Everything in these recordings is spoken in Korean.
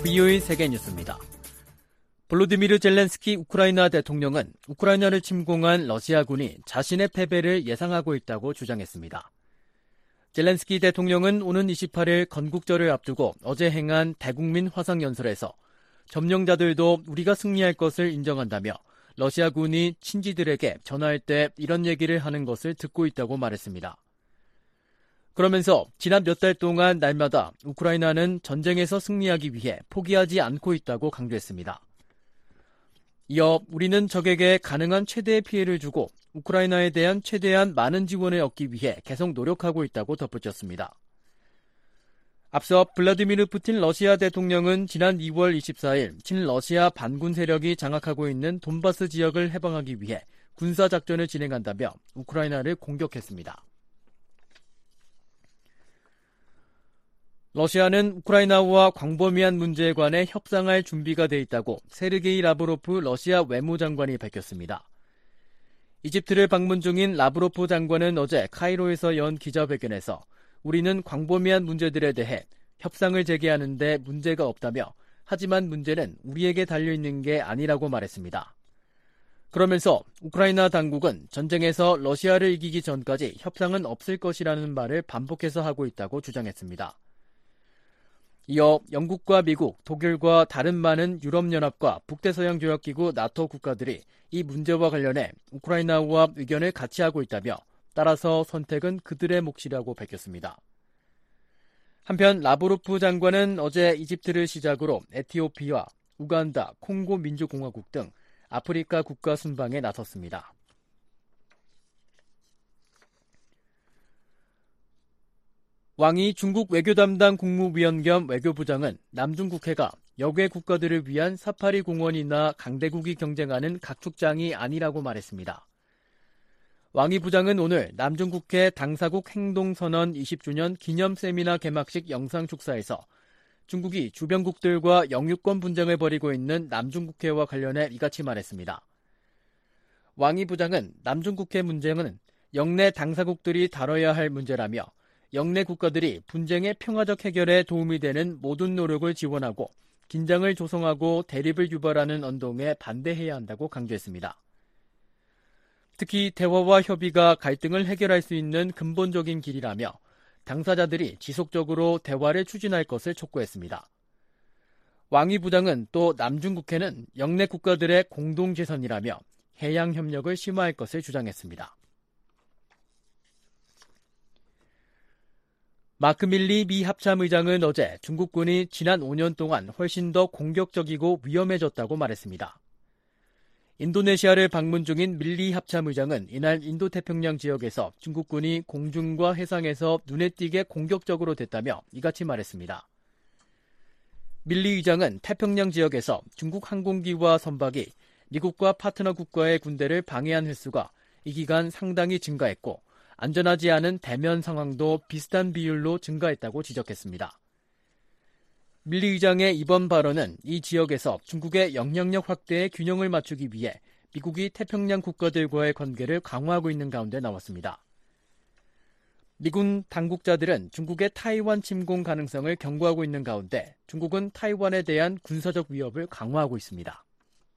VOA 세계뉴스입니다. 볼로디미르 젤렌스키 우크라이나 대통령은 우크라이나를 침공한 러시아군이 자신의 패배를 예상하고 있다고 주장했습니다. 젤렌스키 대통령은 오는 28일 건국절을 앞두고 어제 행한 대국민 화상연설에서 점령자들도 우리가 승리할 것을 인정한다며 러시아군이 친지들에게 전화할 때 이런 얘기를 하는 것을 듣고 있다고 말했습니다. 그러면서 지난 몇 달 동안 날마다 우크라이나는 전쟁에서 승리하기 위해 포기하지 않고 있다고 강조했습니다. 이어 우리는 적에게 가능한 최대의 피해를 주고 우크라이나에 대한 최대한 많은 지원을 얻기 위해 계속 노력하고 있다고 덧붙였습니다. 앞서 블라디미르 푸틴 러시아 대통령은 지난 2월 24일 친러시아 반군 세력이 장악하고 있는 돈바스 지역을 해방하기 위해 군사작전을 진행한다며 우크라이나를 공격했습니다. 러시아는 우크라이나와 광범위한 문제에 관해 협상할 준비가 돼 있다고 세르게이 라브로프 러시아 외무장관이 밝혔습니다. 이집트를 방문 중인 라브로프 장관은 어제 카이로에서 연 기자회견에서 우리는 광범위한 문제들에 대해 협상을 재개하는 데 문제가 없다며 하지만 문제는 우리에게 달려있는 게 아니라고 말했습니다. 그러면서 우크라이나 당국은 전쟁에서 러시아를 이기기 전까지 협상은 없을 것이라는 말을 반복해서 하고 있다고 주장했습니다. 이어 영국과 미국, 독일과 다른 많은 유럽연합과 북대서양조약기구 나토 국가들이 이 문제와 관련해 우크라이나와 의견을 같이 하고 있다며 따라서 선택은 그들의 몫이라고 밝혔습니다. 한편 라브로프 장관은 어제 이집트를 시작으로 에티오피아, 우간다, 콩고 민주공화국 등 아프리카 국가 순방에 나섰습니다. 왕이 중국 외교 담당 국무위원 겸 외교부장은 남중국해가 역외 국가들을 위한 사파리 공원이나 강대국이 경쟁하는 각축장이 아니라고 말했습니다. 왕이 부장은 오늘 남중국해 당사국 행동선언 20주년 기념 세미나 개막식 영상 축사에서 중국이 주변국들과 영유권 분쟁을 벌이고 있는 남중국해와 관련해 이같이 말했습니다. 왕이 부장은 남중국해 문제는 영내 당사국들이 다뤄야 할 문제라며 영내 국가들이 분쟁의 평화적 해결에 도움이 되는 모든 노력을 지원하고 긴장을 조성하고 대립을 유발하는 언동에 반대해야 한다고 강조했습니다. 특히 대화와 협의가 갈등을 해결할 수 있는 근본적인 길이라며 당사자들이 지속적으로 대화를 추진할 것을 촉구했습니다. 왕이 부장은 또 남중국해는 영내 국가들의 공동재산이라며 해양협력을 심화할 것을 주장했습니다. 마크 밀리 미 합참의장은 어제 중국군이 지난 5년 동안 훨씬 더 공격적이고 위험해졌다고 말했습니다. 인도네시아를 방문 중인 밀리 합참의장은 이날 인도태평양 지역에서 중국군이 공중과 해상에서 눈에 띄게 공격적으로 됐다며 이같이 말했습니다. 밀리 의장은 태평양 지역에서 중국 항공기와 선박이 미국과 파트너 국가의 군대를 방해한 횟수가 이 기간 상당히 증가했고 안전하지 않은 대면 상황도 비슷한 비율로 증가했다고 지적했습니다. 밀리 의장의 이번 발언은 이 지역에서 중국의 영향력 확대에 균형을 맞추기 위해 미국이 태평양 국가들과의 관계를 강화하고 있는 가운데 나왔습니다. 미군 당국자들은 중국의 타이완 침공 가능성을 경고하고 있는 가운데 중국은 타이완에 대한 군사적 위협을 강화하고 있습니다.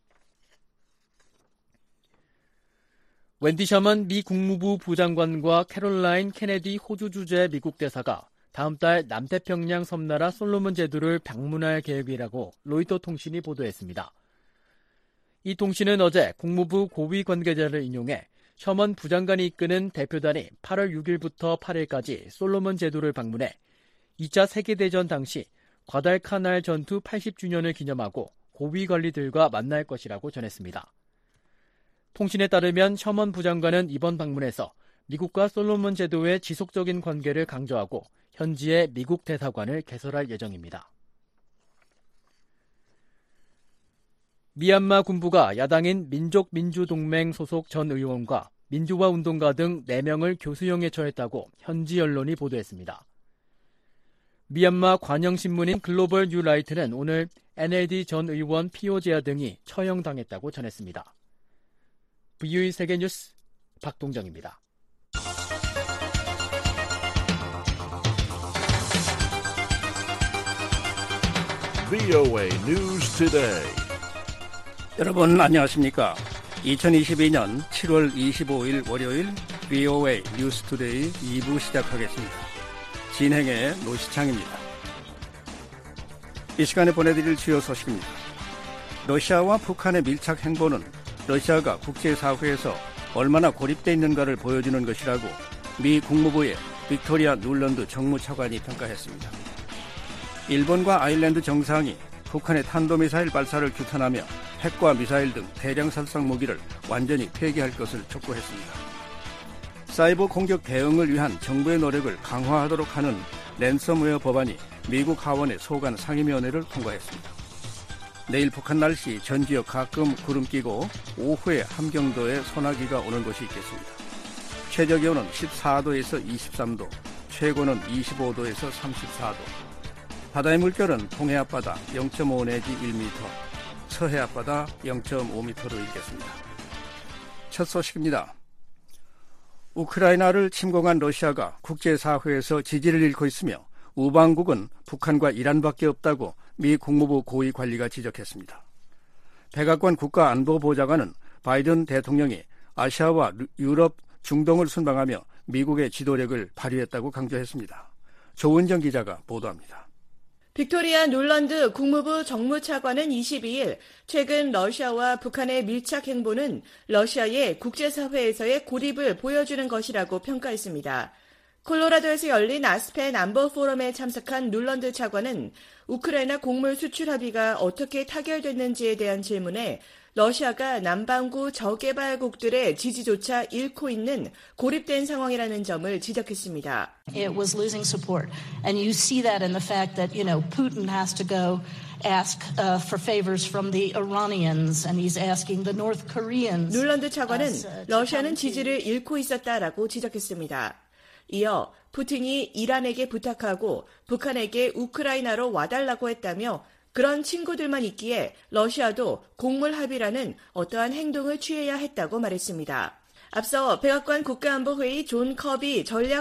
웬디 셔먼 미 국무부 부장관과 캐롤라인 케네디 호주 주재 미국 대사가 다음 달 남태평양 섬나라 솔로몬 제도를 방문할 계획이라고 로이터 통신이 보도했습니다. 이 통신은 어제 국무부 고위 관계자를 인용해 셔먼 부장관이 이끄는 대표단이 8월 6일부터 8일까지 솔로몬 제도를 방문해 2차 세계대전 당시 과달카날 전투 80주년을 기념하고 고위 관리들과 만날 것이라고 전했습니다. 통신에 따르면 셔먼 부장관은 이번 방문에서 미국과 솔로몬 제도의 지속적인 관계를 강조하고 현지의 미국 대사관을 개설할 예정입니다. 미얀마 군부가 야당인 민족민주동맹 소속 전 의원과 민주화 운동가 등 4명을 교수형에 처했다고 현지 언론이 보도했습니다. 미얀마 관영신문인 글로벌 뉴라이트는 오늘 NLD 전 의원 피오제아 등이 처형당했다고 전했습니다. VOA 세계뉴스 박동정입니다. VOA News Today. 여러분 안녕하십니까? 2022년 7월 25일 월요일 VOA 뉴스 투데이 2부 시작하겠습니다. 진행의 노시창입니다. 이 시간에 보내드릴 주요 소식입니다. 러시아와 북한의 밀착 행보는 러시아가 국제사회에서 얼마나 고립되어 있는가를 보여주는 것이라고 미 국무부의 빅토리아 눌런드 정무차관이 평가했습니다. 일본과 아일랜드 정상이 북한의 탄도미사일 발사를 규탄하며 핵과 미사일 등 대량 살상 무기를 완전히 폐기할 것을 촉구했습니다. 사이버 공격 대응을 위한 정부의 노력을 강화하도록 하는 랜섬웨어 법안이 미국 하원의 소관 상임위원회를 통과했습니다. 내일 북한 날씨 전 지역 가끔 구름 끼고 오후에 함경도에 소나기가 오는 곳이 있겠습니다. 최저기온은 14도에서 23도, 최고는 25도에서 34도. 바다의 물결은 동해 앞바다 0.5 내지 1m, 서해 앞바다 0.5m로 일겠습니다. 첫 소식입니다. 우크라이나를 침공한 러시아가 국제사회에서 지지를 잃고 있으며 우방국은 북한과 이란밖에 없다고 미 국무부 고위 관리가 지적했습니다. 백악관 국가안보보좌관은 바이든 대통령이 아시아와 유럽, 중동을 순방하며 미국의 지도력을 발휘했다고 강조했습니다. 조은정 기자가 보도합니다. 빅토리아 눌런드 국무부 정무차관은 22일 최근 러시아와 북한의 밀착 행보는 러시아의 국제사회에서의 고립을 보여주는 것이라고 평가했습니다. 콜로라도에서 열린 아스펜 안보 포럼에 참석한 눌런드 차관은 우크라이나 곡물 수출 합의가 어떻게 타결됐는지에 대한 질문에 러시아가 남반구 저개발국들의 지지조차 잃고 있는 고립된 상황이라는 점을 지적했습니다. It was losing support, and you see that in the fact that Putin has to go ask for favors from the Iranians, and he's asking the North Koreans. 눌런드 차관은 러시아는 지지를 잃고 있었다라고 지적했습니다. 이어 푸틴이 이란에게 부탁하고 북한에게 우크라이나로 와달라고 했다며 그런 친구들만 있기에 러시아도 곡물 합의라는 어떠한 행동을 취해야 했다고 말했습니다. 앞서 백악관 국가안보회의 존 커비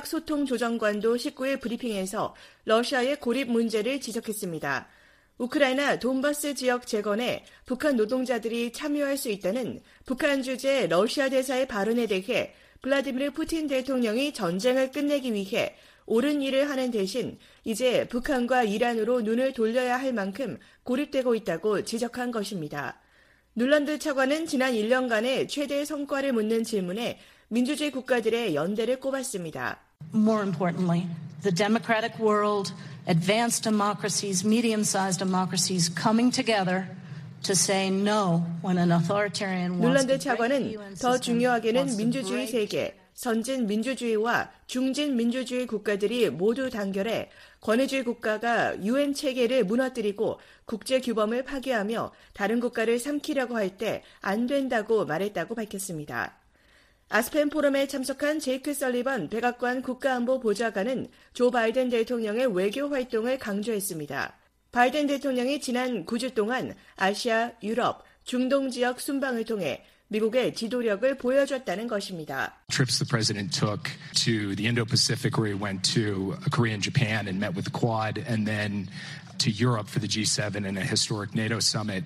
전략소통조정관도 19일 브리핑에서 러시아의 고립 문제를 지적했습니다. 우크라이나 돈바스 지역 재건에 북한 노동자들이 참여할 수 있다는 북한 주재 러시아 대사의 발언에 대해 블라디미르 푸틴 대통령이 전쟁을 끝내기 위해 옳은 일을 하는 대신 이제 북한과 이란으로 눈을 돌려야 할 만큼 고립되고 있다고 지적한 것입니다. 눌런드 차관은 지난 1년간의 최대 성과를 묻는 질문에 민주주의 국가들의 연대를 꼽았습니다. More importantly, the democratic world, advanced democracies, medium-sized democracies coming together to say no when an authoritarian wants 눌런드 to break the 차관은 UN 더 system, 중요하게는 wants to 민주주의 break 세계, 선진 민주주의와 중진 민주주의 국가들이 모두 단결해 권위주의 국가가 유엔 체계를 무너뜨리고 국제 규범을 파괴하며 다른 국가를 삼키려고 할 때 안 된다고 말했다고 밝혔습니다. 아스펜 포럼에 참석한 제이크 설리번 백악관 국가안보보좌관은 조 바이든 대통령의 외교 활동을 강조했습니다. 바이든 대통령이 지난 9주 동안 아시아, 유럽, 중동 지역 순방을 통해 미국의 지도력을 보여줬다는 것입니다. Trips the president took to the Indo-Pacific where he went to Korea and Japan and met with the Quad and then to Europe for the G7 and a historic NATO summit.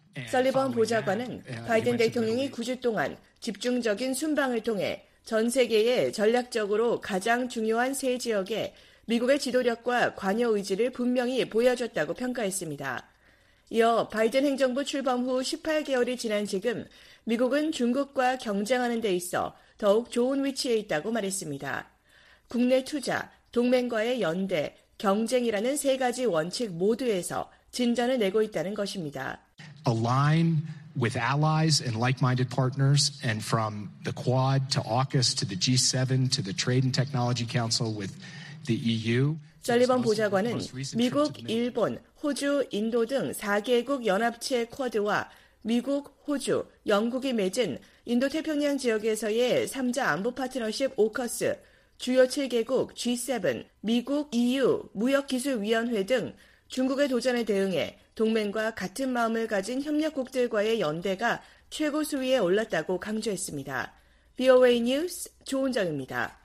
설리번 보좌관은 바이든 대통령이 9주 동안 집중적인 순방을 통해 전 세계에 전략적으로 가장 중요한 세 지역에 미국의 지도력과 관여 의지를 분명히 보여줬다고 평가했습니다. 이어 바이든 행정부 출범 후 18개월이 지난 지금 미국은 중국과 경쟁하는 데 있어 더욱 좋은 위치에 있다고 말했습니다. 국내 투자, 동맹과의 연대, 경쟁이라는 세 가지 원칙 모두에서 진전을 내고 있다는 것입니다. Align with allies and like-minded partners, and from the Quad to AUKUS to the G7 to the Trade and Technology Council with the EU. 설리번 보좌관은 미국, 일본, 호주, 인도 등 4개국 연합체 쿼드와 미국, 호주, 영국이 맺은 인도태평양 지역에서의 3자 안보 파트너십 오커스, 주요 7개국 G7, 미국, EU, 무역기술위원회 등 중국의 도전에 대응해 동맹과 같은 마음을 가진 협력국들과의 연대가 최고 수위에 올랐다고 강조했습니다. VOA 뉴스 조은정입니다.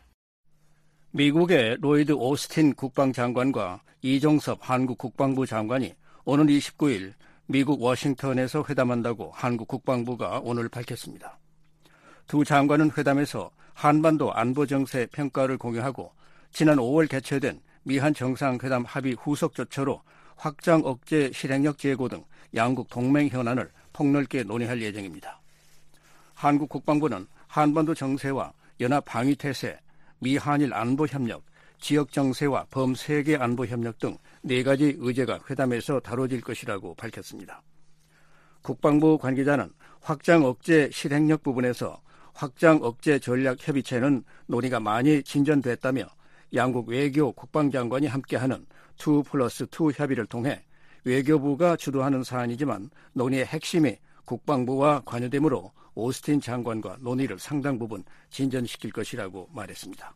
미국의 로이드 오스틴 국방장관과 이종섭 한국 국방부 장관이 오는 29일 미국 워싱턴에서 회담한다고 한국 국방부가 오늘 밝혔습니다. 두 장관은 회담에서 한반도 안보 정세 평가를 공유하고 지난 5월 개최된 미한 정상회담 합의 후속 조처로 확장 억제 실행력 제고 등 양국 동맹 현안을 폭넓게 논의할 예정입니다. 한국 국방부는 한반도 정세와 연합 방위 태세, 미한일 안보 협력, 지역 정세와 범세계 안보 협력 등 4가지 의제가 회담에서 다뤄질 것이라고 밝혔습니다. 국방부 관계자는 확장 억제 실행력 부분에서 확장 억제 전략 협의체는 논의가 많이 진전됐다며 양국 외교 국방장관이 함께하는 2+2 협의를 통해 외교부가 주도하는 사안이지만 논의의 핵심이 국방부와 관여되므로 오스틴 장관과 논의를 상당 부분 진전시킬 것이라고 말했습니다.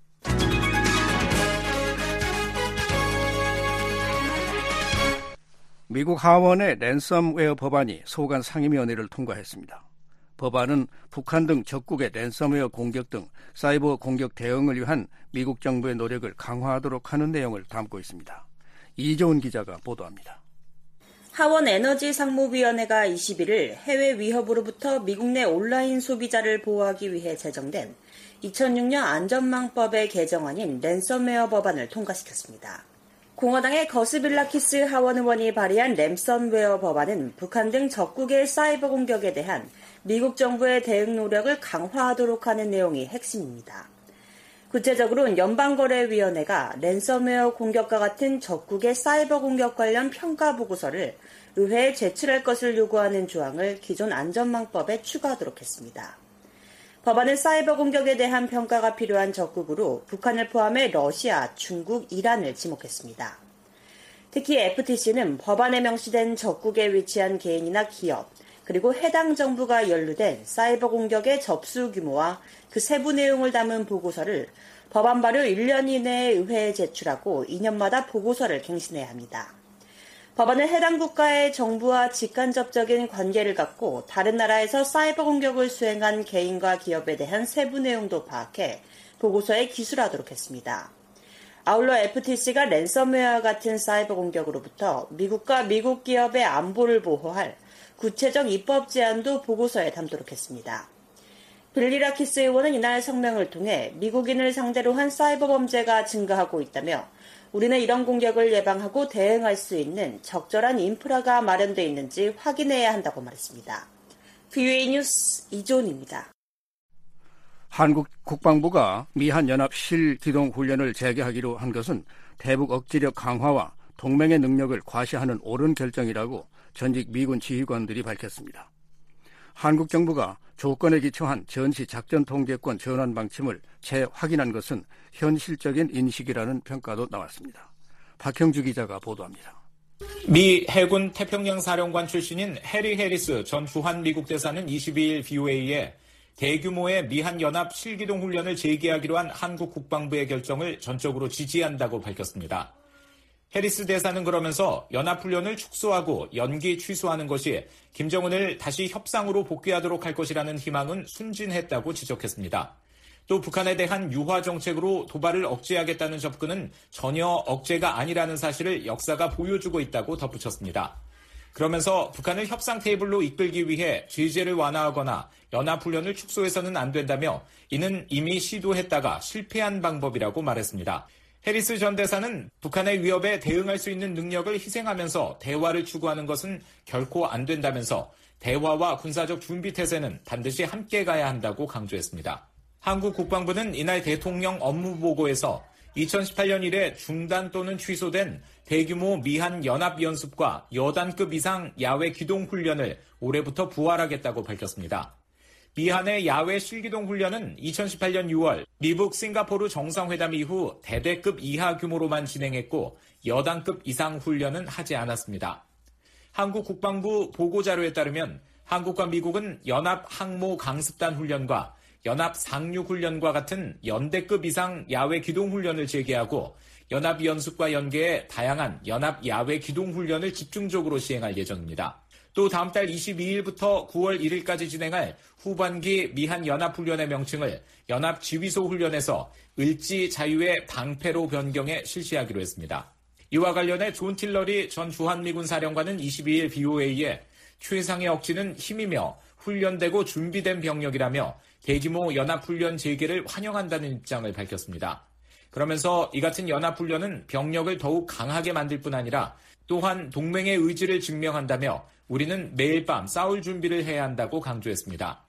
미국 하원의 랜섬웨어 법안이 소관 상임위원회를 통과했습니다. 법안은 북한 등 적국의 랜섬웨어 공격 등 사이버 공격 대응을 위한 미국 정부의 노력을 강화하도록 하는 내용을 담고 있습니다. 이조은 기자가 보도합니다. 하원 에너지상무위원회가 21일 해외 위협으로부터 미국 내 온라인 소비자를 보호하기 위해 제정된 2006년 안전망법의 개정안인 랜섬웨어 법안을 통과시켰습니다. 공화당의 거스빌라키스 하원 의원이 발의한 랜섬웨어 법안은 북한 등 적국의 사이버 공격에 대한 미국 정부의 대응 노력을 강화하도록 하는 내용이 핵심입니다. 구체적으로는 연방거래위원회가 랜섬웨어 공격과 같은 적국의 사이버 공격 관련 평가 보고서를 의회에 제출할 것을 요구하는 조항을 기존 안전망법에 추가하도록 했습니다. 법안은 사이버 공격에 대한 평가가 필요한 적국으로 북한을 포함해 러시아, 중국, 이란을 지목했습니다. 특히 FTC는 법안에 명시된 적국에 위치한 개인이나 기업, 그리고 해당 정부가 연루된 사이버 공격의 접수 규모와 그 세부 내용을 담은 보고서를 법안 발효 1년 이내에 의회에 제출하고 2년마다 보고서를 갱신해야 합니다. 법안은 해당 국가의 정부와 직간접적인 관계를 갖고 다른 나라에서 사이버 공격을 수행한 개인과 기업에 대한 세부 내용도 파악해 보고서에 기술하도록 했습니다. 아울러 FTC가 랜섬웨어와 같은 사이버 공격으로부터 미국과 미국 기업의 안보를 보호할 구체적 입법 제안도 보고서에 담도록 했습니다. 빌리라키스 의원은 이날 성명을 통해 미국인을 상대로 한 사이버 범죄가 증가하고 있다며 우리는 이런 공격을 예방하고 대응할 수 있는 적절한 인프라가 마련되어 있는지 확인해야 한다고 말했습니다. VOA 뉴스 이조은입니다. 한국 국방부가 미한연합 실기동훈련을 재개하기로 한 것은 대북 억지력 강화와 동맹의 능력을 과시하는 옳은 결정이라고 전직 미군 지휘관들이 밝혔습니다. 한국 정부가 조건에 기초한 전시 작전 통제권 전환 방침을 재확인한 것은 현실적인 인식이라는 평가도 나왔습니다. 박형주 기자가 보도합니다. 미 해군 태평양 사령관 출신인 해리 해리스 전 주한 미국 대사는 22일 VOA에 대규모의 미한연합 실기동 훈련을 재개하기로 한 한국 국방부의 결정을 전적으로 지지한다고 밝혔습니다. 해리스 대사는 그러면서 연합훈련을 축소하고 연기 취소하는 것이 김정은을 다시 협상으로 복귀하도록 할 것이라는 희망은 순진했다고 지적했습니다. 또 북한에 대한 유화 정책으로 도발을 억제하겠다는 접근은 전혀 억제가 아니라는 사실을 역사가 보여주고 있다고 덧붙였습니다. 그러면서 북한을 협상 테이블로 이끌기 위해 제재를 완화하거나 연합훈련을 축소해서는 안 된다며 이는 이미 시도했다가 실패한 방법이라고 말했습니다. 해리스 전 대사는 북한의 위협에 대응할 수 있는 능력을 희생하면서 대화를 추구하는 것은 결코 안 된다면서 대화와 군사적 준비 태세는 반드시 함께 가야 한다고 강조했습니다. 한국 국방부는 이날 대통령 업무보고에서 2018년 이래 중단 또는 취소된 대규모 미한 연합연습과 여단급 이상 야외 기동훈련을 올해부터 부활하겠다고 밝혔습니다. 미한의 야외 실기동 훈련은 2018년 6월 미국 싱가포르 정상회담 이후 대대급 이하 규모로만 진행했고 여단급 이상 훈련은 하지 않았습니다. 한국 국방부 보고자료에 따르면 한국과 미국은 연합 항모 강습단 훈련과 연합 상륙 훈련과 같은 연대급 이상 야외 기동 훈련을 재개하고 연합 연습과 연계해 다양한 연합 야외 기동 훈련을 집중적으로 시행할 예정입니다. 또 다음 달 22일부터 9월 1일까지 진행할 후반기 미한 연합훈련의 명칭을 연합지휘소 훈련에서 을지 자유의 방패로 변경해 실시하기로 했습니다. 이와 관련해 존 틸러리 전 주한미군 사령관은 22일 BOA에 최상의 억지는 힘이며 훈련되고 준비된 병력이라며 대규모 연합훈련 재개를 환영한다는 입장을 밝혔습니다. 그러면서 이 같은 연합훈련은 병력을 더욱 강하게 만들 뿐 아니라 또한 동맹의 의지를 증명한다며 우리는 매일 밤 싸울 준비를 해야 한다고 강조했습니다.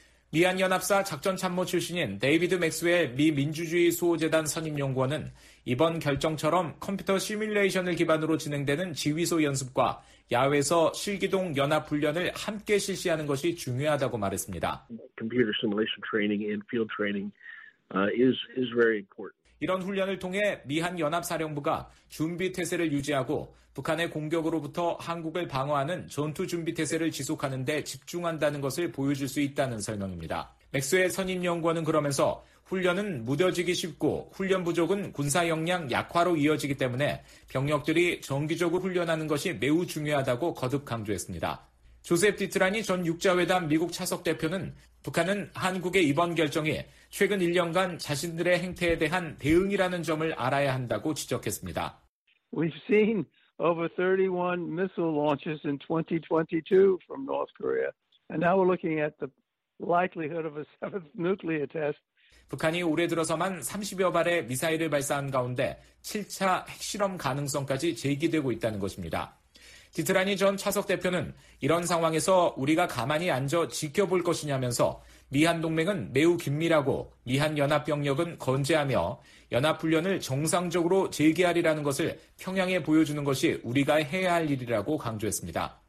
미한연합사 작전참모 출신인 데이비드 맥스웰 미 민주주의 수호재단 선임연구원은 이번 결정처럼 컴퓨터 시뮬레이션을 기반으로 진행되는 지휘소 연습과 야외에서 실기동 연합훈련을 함께 실시하는 것이 중요하다고 말했습니다. Computer simulation training and field training is very important. 이런 훈련을 통해 미한연합사령부가 준비태세를 유지하고 북한의 공격으로부터 한국을 방어하는 전투준비태세를 지속하는 데 집중한다는 것을 보여줄 수 있다는 설명입니다. 맥스웰 선임연구원은 그러면서 훈련은 무뎌지기 쉽고 훈련 부족은 군사 역량 약화로 이어지기 때문에 병력들이 정기적으로 훈련하는 것이 매우 중요하다고 거듭 강조했습니다. 조셉 디트라니 전 육자회담 미국 차석 대표는 북한은 한국의 이번 결정이 최근 1년간 자신들의 행태에 대한 대응이라는 점을 알아야 한다고 지적했습니다. We've seen over 31 missile launches in 2022 from North Korea, and now we're looking at the likelihood of a seventh nuclear test. 북한이 올해 들어서만 30여 발의 미사일을 발사한 가운데 7차 핵실험 가능성까지 제기되고 있다는 것입니다. 디트라니 전 차석 대표는 이런 상황에서 우리가 가만히 앉아 지켜볼 것이냐면서 미한 동맹은 매우 긴밀하고 미한 연합병력은 건재하며 연합훈련을 정상적으로 재개하리라는 것을 평양에 보여주는 것이 우리가 해야 할 일이라고 강조했습니다.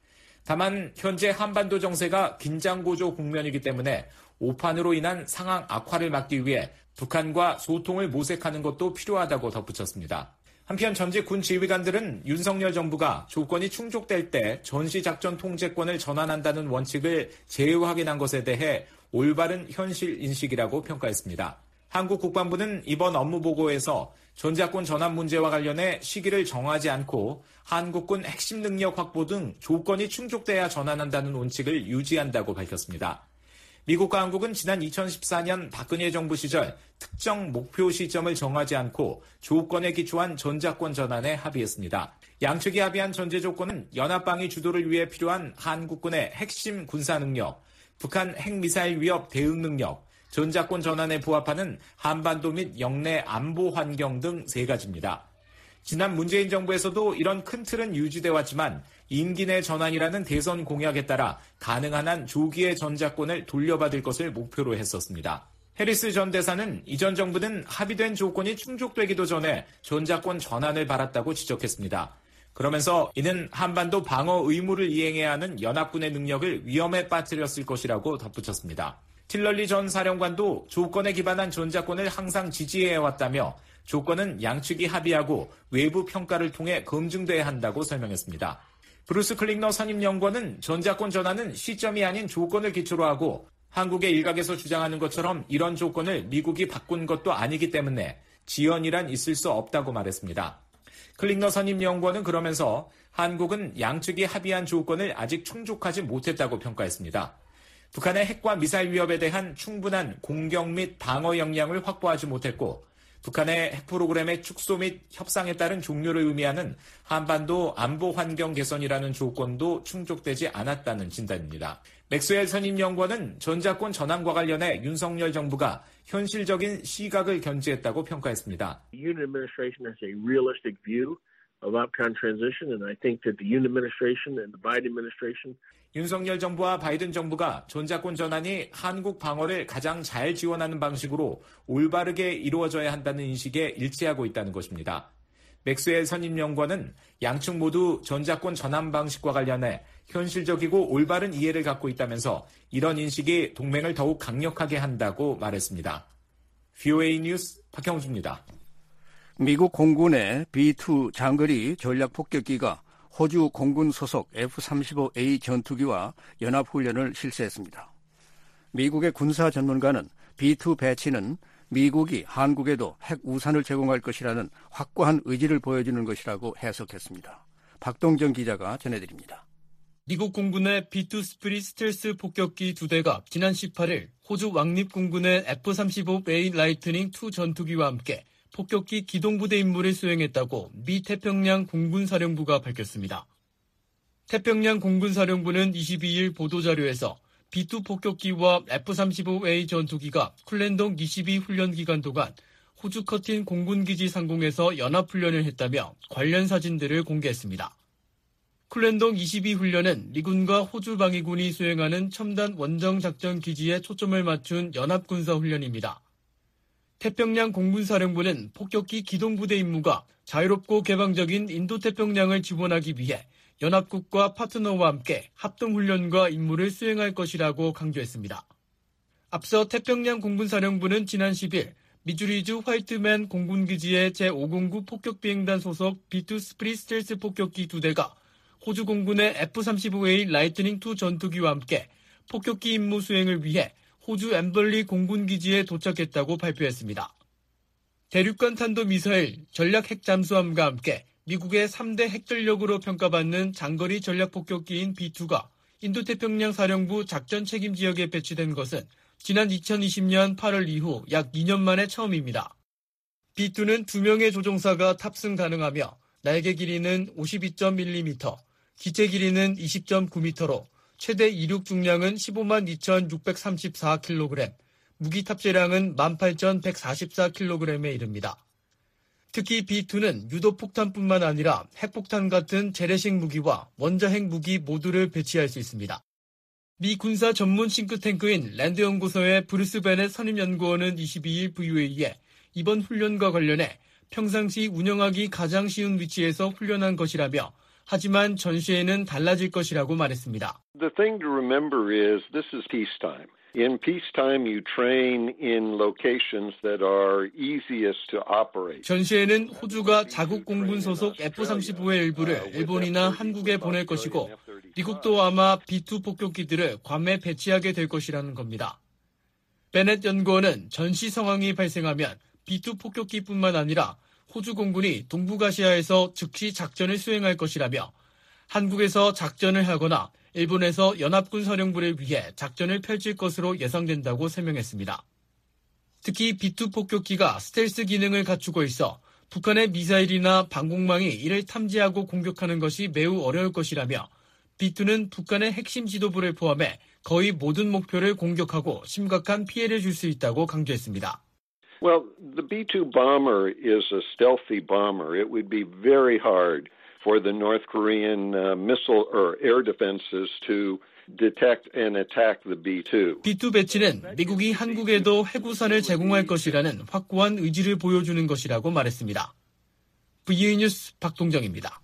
다만 현재 한반도 정세가 긴장고조 국면이기 때문에 오판으로 인한 상황 악화를 막기 위해 북한과 소통을 모색하는 것도 필요하다고 덧붙였습니다. 한편 전직 군 지휘관들은 윤석열 정부가 조건이 충족될 때 전시작전 통제권을 전환한다는 원칙을 재확인한 것에 대해 올바른 현실 인식이라고 평가했습니다. 한국 국방부는 이번 업무보고에서 전자권 전환 문제와 관련해 시기를 정하지 않고 한국군 핵심 능력 확보 등 조건이 충족돼야 전환한다는 원칙을 유지한다고 밝혔습니다. 미국과 한국은 지난 2014년 박근혜 정부 시절 특정 목표 시점을 정하지 않고 조건에 기초한 전자권 전환에 합의했습니다. 양측이 합의한 전제 조건은 연합방위 주도를 위해 필요한 한국군의 핵심 군사 능력, 북한 핵미사일 위협 대응 능력, 전자권 전환에 부합하는 한반도 및 영내 안보 환경 등 3가지입니다. 지난 문재인 정부에서도 이런 큰 틀은 유지돼 왔지만 임기 내 전환이라는 대선 공약에 따라 가능한 한 조기에 전자권을 돌려받을 것을 목표로 했었습니다. 해리스 전 대사는 이전 정부는 합의된 조건이 충족되기도 전에 전자권 전환을 바랐다고 지적했습니다. 그러면서 이는 한반도 방어 의무를 이행해야 하는 연합군의 능력을 위험에 빠뜨렸을 것이라고 덧붙였습니다. 틸러리 전 사령관도 조건에 기반한 전자권을 항상 지지해왔다며 조건은 양측이 합의하고 외부 평가를 통해 검증돼야 한다고 설명했습니다. 브루스 클링너 선임연구원은 전자권 전환은 시점이 아닌 조건을 기초로 하고 한국의 일각에서 주장하는 것처럼 이런 조건을 미국이 바꾼 것도 아니기 때문에 지연이란 있을 수 없다고 말했습니다. 클링너 선임연구원은 그러면서 한국은 양측이 합의한 조건을 아직 충족하지 못했다고 평가했습니다. 북한의 핵과 미사일 위협에 대한 충분한 공격 및 방어 역량을 확보하지 못했고 북한의 핵 프로그램의 축소 및 협상에 따른 종료를 의미하는 한반도 안보 환경 개선이라는 조건도 충족되지 않았다는 진단입니다. 맥스웰 선임연구원은 전자권 전환과 관련해 윤석열 정부가 현실적인 시각을 견지했다고 평가했습니다. The Yoon administration has a realistic view of Afghan transition, and I think that the Yoon administration and the Biden administration 윤석열 정부와 바이든 정부가 전자권 전환이 한국 방어를 가장 잘 지원하는 방식으로 올바르게 이루어져야 한다는 인식에 일치하고 있다는 것입니다. 맥스웰 선임연구원은 양측 모두 전자권 전환 방식과 관련해 현실적이고 올바른 이해를 갖고 있다면서 이런 인식이 동맹을 더욱 강력하게 한다고 말했습니다. VOA 뉴스 박형주입니다. 미국 공군의 B-2 장거리 전략폭격기가 호주 공군 소속 F-35A 전투기와 연합훈련을 실시했습니다. 미국의 군사 전문가는 B-2 배치는 미국이 한국에도 핵 우산을 제공할 것이라는 확고한 의지를 보여주는 것이라고 해석했습니다. 박동정 기자가 전해드립니다. 미국 공군의 B-2 스프릿 스텔스 폭격기 2대가 지난 18일 호주 왕립공군의 F-35A 라이트닝 2 전투기와 함께 폭격기 기동부대 임무를 수행했다고 미 태평양 공군사령부가 밝혔습니다. 태평양 공군사령부는 22일 보도자료에서 B-2 폭격기와 F-35A 전투기가 쿨랜동 22 훈련 기간 동안 호주 커틴 공군기지 상공에서 연합훈련을 했다며 관련 사진들을 공개했습니다. 쿨랜동 22 훈련은 미군과 호주 방위군이 수행하는 첨단 원정작전기지에 초점을 맞춘 연합군사훈련입니다. 태평양 공군사령부는 폭격기 기동부대 임무가 자유롭고 개방적인 인도태평양을 지원하기 위해 연합국과 파트너와 함께 합동훈련과 임무를 수행할 것이라고 강조했습니다. 앞서 태평양 공군사령부는 지난 10일 미주리주 화이트맨 공군기지의 제509 폭격비행단 소속 B-2 스프릿 스텔스 폭격기 2대가 호주 공군의 F-35A 라이트닝2 전투기와 함께 폭격기 임무 수행을 위해 호주 엠벌리 공군기지에 도착했다고 발표했습니다. 대륙간 탄도미사일, 전략 핵잠수함과 함께 미국의 3대 핵전력으로 평가받는 장거리 전략폭격기인 B-2가 인도태평양 사령부 작전 책임 지역에 배치된 것은 지난 2020년 8월 이후 약 2년 만에 처음입니다. B-2는 2명의 조종사가 탑승 가능하며 날개 길이는 52.1mm, 기체 길이는 20.9m로 최대 이륙 중량은 152,634kg, 무기 탑재량은 18,144kg에 이릅니다. 특히 B-2는 유도폭탄뿐만 아니라 핵폭탄 같은 재래식 무기와 원자핵 무기 모두를 배치할 수 있습니다. 미 군사 전문 싱크탱크인 랜드 연구소의 브루스 베넷 선임연구원은 22일 VOA에 이번 훈련과 관련해 평상시 운영하기 가장 쉬운 위치에서 훈련한 것이라며 하지만 전시에는 달라질 것이라고 말했습니다. The thing to remember is this is peacetime. In peacetime, you train in locations that are easiest to operate. 전시에는 호주가 자국 공군 소속 F-35의 일부를 일본이나 한국에 보낼 것이고 미국도 아마 B-2 폭격기들을 괌에 배치하게 될 것이라는 겁니다. 베넷 연구원은 전시 상황이 발생하면 B-2 폭격기뿐만 아니라 호주 공군이 동북아시아에서 즉시 작전을 수행할 것이라며 한국에서 작전을 하거나 일본에서 연합군 사령부를 위해 작전을 펼칠 것으로 예상된다고 설명했습니다. 특히 B-2 폭격기가 스텔스 기능을 갖추고 있어 북한의 미사일이나 방공망이 이를 탐지하고 공격하는 것이 매우 어려울 것이라며 B-2는 북한의 핵심 지도부를 포함해 거의 모든 목표를 공격하고 심각한 피해를 줄 수 있다고 강조했습니다. Well, the B-2 bomber is a stealthy bomber. It would be very hard for the North Korean missile or air defenses to detect and attack the B-2. B-2 배치는 미국이 한국에도 해구산을 제공할 것이라는 확고한 의지를 보여주는 것이라고 말했습니다. VOA 뉴스 박동정입니다.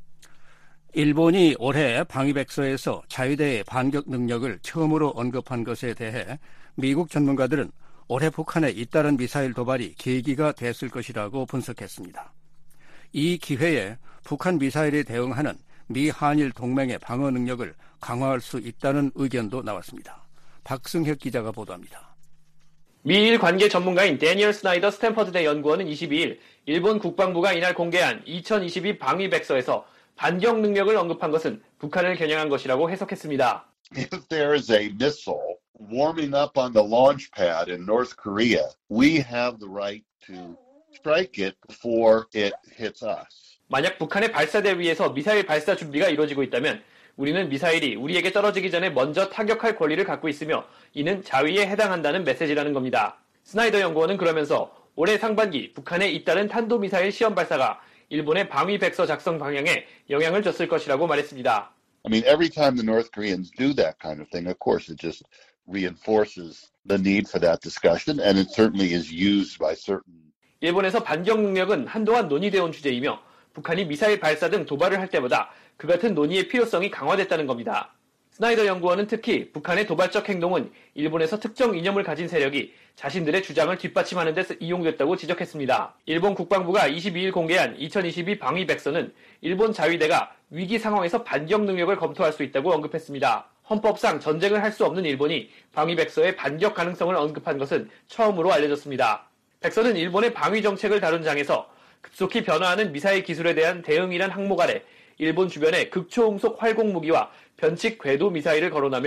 일본이 올해 방위백서에서 자위대의 반격 능력을 처음으로 언급한 것에 대해 미국 전문가들은 올해 북한에 잇따른 미사일 도발이 계기가 됐을 것이라고 분석했습니다. 이 기회에 북한 미사일에 대응하는 미 한일 동맹의 방어 능력을 강화할 수 있다는 의견도 나왔습니다. 박승혁 기자가 보도합니다. 미일 관계 전문가인 데니얼 스나이더 스탠퍼드대 연구원은 22일 일본 국방부가 이날 공개한 2022 방위백서에서 반격 능력을 언급한 것은 북한을 겨냥한 것이라고 해석했습니다. If there is a missile warming up on the launch pad in North Korea, we have the right to strike it before it hits us. 만약 북한의 발사대 위에서 미사일 발사 준비가 이루어지고 있다면 우리는 미사일이 우리에게 떨어지기 전에 먼저 타격할 권리를 갖고 있으며 이는 자위에 해당한다는 메시지라는 겁니다. 스나이더 연구원은 그러면서 올해 상반기 북한에 잇따른 탄도미사일 시험 발사가 일본의 방위백서 작성 방향에 영향을 줬을 것이라고 말했습니다. I mean, every time the North Koreans do that kind of thing, of course, it just reinforces the need for that discussion, and it certainly is used by certain. 일본에서 반격 능력은 한동안 논의되어 온 주제이며 북한이 미사일 발사 등 도발을 할 때마다 그 같은 논의의 필요성이 강화됐다는 겁니다. 스나이더 연구원은 특히 북한의 도발적 행동은 일본에서 특정 이념을 가진 세력이 자신들의 주장을 뒷받침하는 데 이용됐다고 지적했습니다. 일본 국방부가 22일 공개한 2022 방위백서는 일본 자위대가 위기 상황에서 반격 능력을 검토할 수 있다고 언급했습니다. 헌법상 전쟁을 할 수 없는 일본이 방위백서의 반격 가능성을 언급한 것은 처음으로 알려졌습니다. 백서는 일본의 방위 정책을 다룬 장에서 급속히 변화하는 미사일 기술에 대한 대응이란 항목 아래 일본 주변에 극초음속 활공 무기와 변칙 궤도 미사일을 거론하며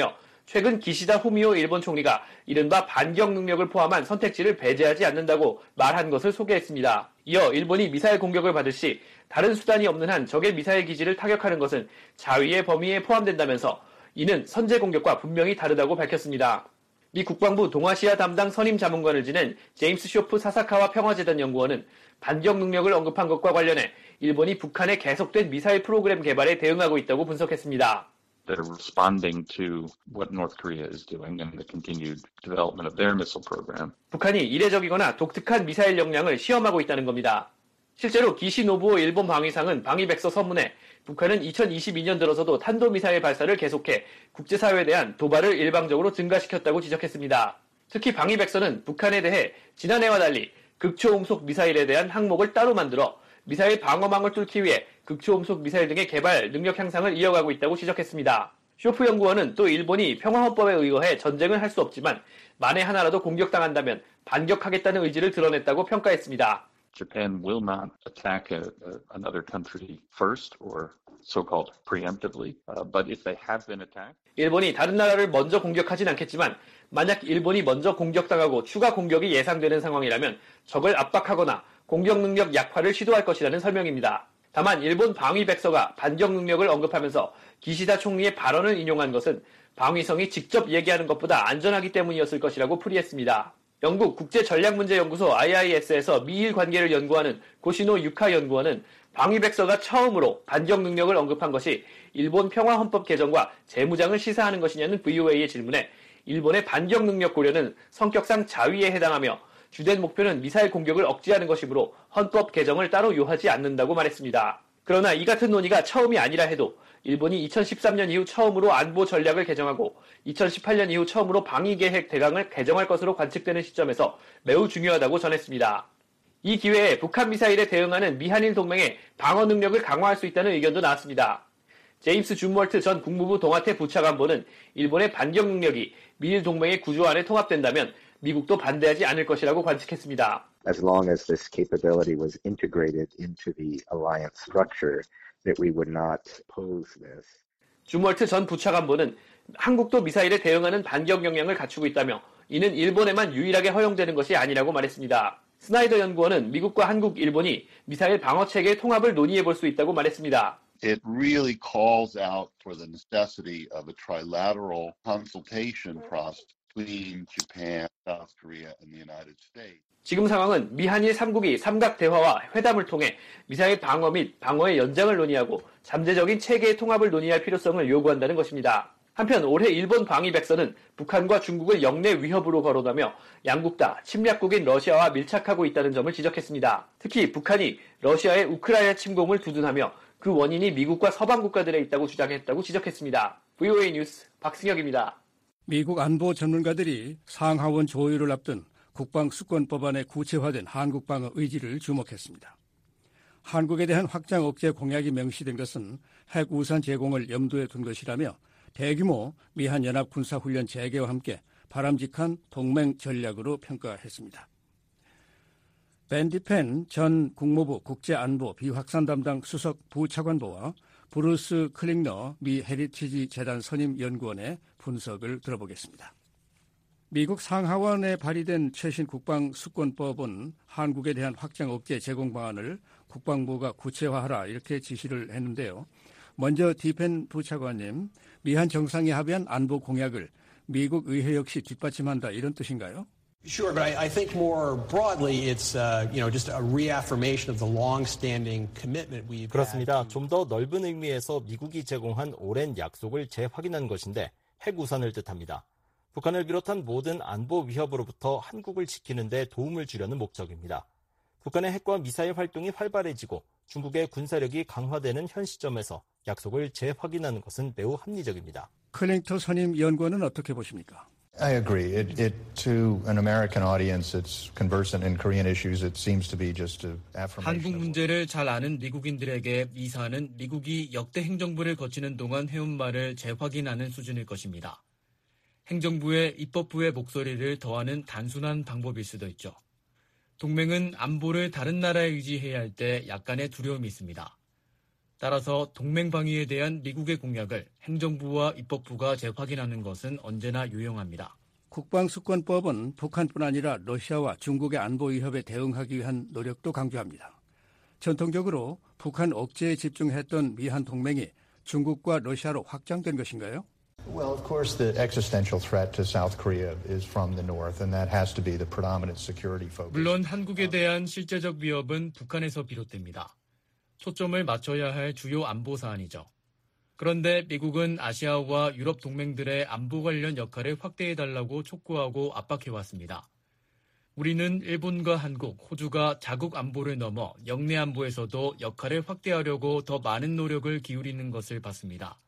최근 기시다 후미오 일본 총리가 이른바 반격 능력을 포함한 선택지를 배제하지 않는다고 말한 것을 소개했습니다. 이어 일본이 미사일 공격을 받을 시 다른 수단이 없는 한 적의 미사일 기지를 타격하는 것은 자위의 범위에 포함된다면서 이는 선제 공격과 분명히 다르다고 밝혔습니다. 미 국방부 동아시아 담당 선임 자문관을 지낸 제임스 쇼프 사사카와 평화재단 연구원은 반격 능력을 언급한 것과 관련해 일본이 북한의 계속된 미사일 프로그램 개발에 대응하고 있다고 분석했습니다. They're responding to what North Korea is doing and the continued development of their missile program. 북한이 이례적이거나 독특한 미사일 역량을 시험하고 있다는 겁니다. 실제로 기시 노부오 일본 방위상은 방위백서 서문에 북한은 2022년 들어서도 탄도미사일 발사를 계속해 국제사회에 대한 도발을 일방적으로 증가시켰다고 지적했습니다. 특히 방위백서는 북한에 대해 지난해와 달리 극초음속 미사일에 대한 항목을 따로 만들어 미사일 방어망을 뚫기 위해 극초음속 미사일 등의 개발 능력 향상을 이어가고 있다고 지적했습니다. 쇼프 연구원은 또 일본이 평화헌법에 의거해 전쟁을 할 수 없지만 만에 하나라도 공격당한다면 반격하겠다는 의지를 드러냈다고 평가했습니다. Japan will not attack another country first or so-called preemptively, but if they have been attacked. 일본이 다른 나라를 먼저 공격하진 않겠지만 만약 일본이 먼저 공격당하고 추가 공격이 예상되는 상황이라면 적을 압박하거나 공격 능력 약화를 시도할 것이라는 설명입니다. 다만 일본 방위백서가 반격 능력을 언급하면서 기시다 총리의 발언을 인용한 것은 방위성이 직접 얘기하는 것보다 안전하기 때문이었을 것이라고 풀이했습니다. 영국 국제전략문제연구소 IIS에서 미일 관계를 연구하는 고시노 유카 연구원은 방위백서가 처음으로 반격 능력을 언급한 것이 일본 평화헌법 개정과 재무장을 시사하는 것이냐는 VOA의 질문에 일본의 반격 능력 고려는 성격상 자위에 해당하며 주된 목표는 미사일 공격을 억제하는 것이므로 헌법 개정을 따로 요하지 않는다고 말했습니다. 그러나 이 같은 논의가 처음이 아니라 해도 일본이 2013년 이후 처음으로 안보 전략을 개정하고 2018년 이후 처음으로 방위계획 대강을 개정할 것으로 관측되는 시점에서 매우 중요하다고 전했습니다. 이 기회에 북한 미사일에 대응하는 미한일 동맹의 방어 능력을 강화할 수 있다는 의견도 나왔습니다. 제임스 준월트 전 국무부 동아태 부차관보는 일본의 반격 능력이 미일 동맹의 구조 안에 통합된다면 미국도 반대하지 않을 것이라고 관측했습니다. As long as this capability was integrated into the alliance structure, that we would not oppose this. 준월트 전 부차관보는 한국도 미사일에 대응하는 반격 역량을 갖추고 있다며 이는 일본에만 유일하게 허용되는 것이 아니라고 말했습니다. 스나이더 연구원은 미국과 한국, 일본이 미사일 방어 체계의 통합을 논의해 볼 수 있다고 말했습니다. It really calls out for the necessity of a trilateral consultation process between Japan, South Korea, and the United States. 지금 상황은 미한일 3국이 삼각 대화와 회담을 통해 미사일 방어 및 방어의 연장을 논의하고 잠재적인 체계의 통합을 논의할 필요성을 요구한다는 것입니다. 한편 올해 일본 방위백서는 북한과 중국을 역내 위협으로 거론하며 양국 다 침략국인 러시아와 밀착하고 있다는 점을 지적했습니다. 특히 북한이 러시아의 우크라이나 침공을 두둔하며 그 원인이 미국과 서방 국가들에 있다고 주장했다고 지적했습니다. VOA 뉴스 박승혁입니다. 미국 안보 전문가들이 상하원 조율을 앞둔 국방수권법안에 구체화된 한국 방어 의지를 주목했습니다. 한국에 대한 확장 억제 공약이 명시된 것은 핵 우산 제공을 염두에 둔 것이라며 대규모 미한 연합 군사훈련 재개와 함께 바람직한 동맹 전략으로 평가했습니다. 밴디펜 전 국무부 국제안보 비확산 담당 수석 부차관보와 브루스 클링너 미 헤리티지 재단 선임 연구원의 분석을 들어보겠습니다. 미국 상하원에 발의된 최신 국방수권법은 한국에 대한 확장 억제 제공 방안을 국방부가 구체화하라 이렇게 지시를 했는데요. 먼저 디펜 부차관님, 미한 정상이 합의한 안보 공약을 미국 의회 역시 뒷받침한다 이런 뜻인가요? Sure, but I think more broadly, it's just a reaffirmation of the long-standing commitment we've. 그렇습니다. 좀 더 넓은 의미에서 미국이 제공한 오랜 약속을 재확인한 것인데 핵 우산을 뜻합니다. 북한을 비롯한 모든 안보 위협으로부터 한국을 지키는 데 도움을 주려는 목적입니다. 북한의 핵과 미사일 활동이 활발해지고 중국의 군사력이 강화되는 현 시점에서 약속을 재확인하는 것은 매우 합리적입니다. 클링터 선임 연구원은 어떻게 보십니까? I agree. To an American audience, it's conversant in Korean issues. It seems to be just an affirmation. 한국 문제를 잘 아는 미국인들에게 이 사안은 미국이 역대 행정부를 거치는 동안 해온 말을 재확인하는 수준일 것입니다. 행정부의 입법부의 목소리를 더하는 단순한 방법일 수도 있죠. 동맹은 안보를 다른 나라에 의지해야 할 때 약간의 두려움이 있습니다. 따라서 동맹 방위에 대한 미국의 공약을 행정부와 입법부가 재확인하는 것은 언제나 유용합니다. 국방수권법은 북한뿐 아니라 러시아와 중국의 안보 위협에 대응하기 위한 노력도 강조합니다. 전통적으로 북한 억제에 집중했던 미한 동맹이 중국과 러시아로 확장된 것인가요? Well, of course, the existential threat to South Korea is from the north, and that has to be the predominant security focus. 물론 한국에 대한 실제적 위협은 북한에서 비롯됩니다. 초점을 맞춰야 할 주요 안보 사안이죠. 그런데 미국은 아시아와 유럽 동맹들의 안보 관련 역할을 확대해달라고 촉구하고 압박해왔습니다. 우리는 일본과 한국, 호주가 자국 안보를 넘어 영내 안보에서도 역할을 확대하려고 더 많은 노력을 기울이는 것을 봤습니다.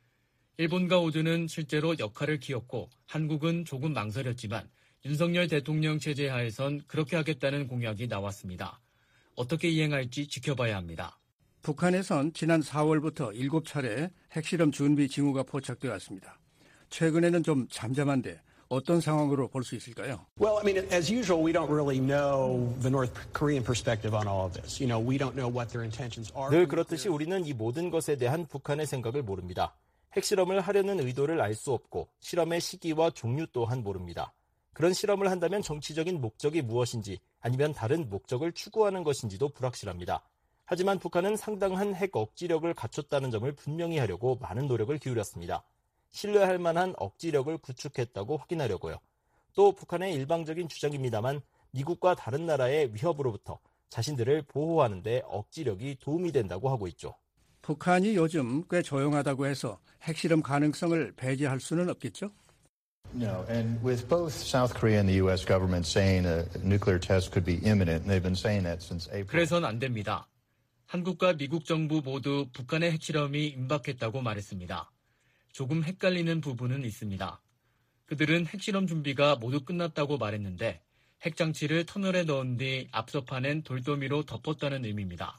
일본과 호주는 실제로 역할을 키웠고 한국은 조금 망설였지만 윤석열 대통령 체제 하에선 그렇게 하겠다는 공약이 나왔습니다. 어떻게 이행할지 지켜봐야 합니다. 북한에선 지난 4월부터 7차례 핵실험 준비 징후가 포착되어 왔습니다. 최근에는 좀 잠잠한데 어떤 상황으로 볼 수 있을까요? Well, I mean, as usual, we don't really know the North Korean perspective on all of this. You know, we don't know what their intentions are. 늘 그렇듯이 우리는 이 모든 것에 대한 북한의 생각을 모릅니다. 핵실험을 하려는 의도를 알 수 없고 실험의 시기와 종류 또한 모릅니다. 그런 실험을 한다면 정치적인 목적이 무엇인지 아니면 다른 목적을 추구하는 것인지도 불확실합니다. 하지만 북한은 상당한 핵 억지력을 갖췄다는 점을 분명히 하려고 많은 노력을 기울였습니다. 신뢰할 만한 억지력을 구축했다고 확인하려고요. 또 북한의 일방적인 주장입니다만 미국과 다른 나라의 위협으로부터 자신들을 보호하는 데 억지력이 도움이 된다고 하고 있죠. 북한이 요즘 꽤 조용하다고 해서 핵실험 가능성을 배제할 수는 없겠죠? No, and with both South Korea and the U.S. government saying a nuclear test could be imminent, and they've been saying that since April. 그래선 안 됩니다. 한국과 미국 정부 모두 북한의 핵실험이 임박했다고 말했습니다. 조금 헷갈리는 부분은 있습니다. 그들은 핵실험 준비가 모두 끝났다고 말했는데 핵장치를 터널에 넣은 뒤 앞서 파낸 돌더미로 덮었다는 의미입니다.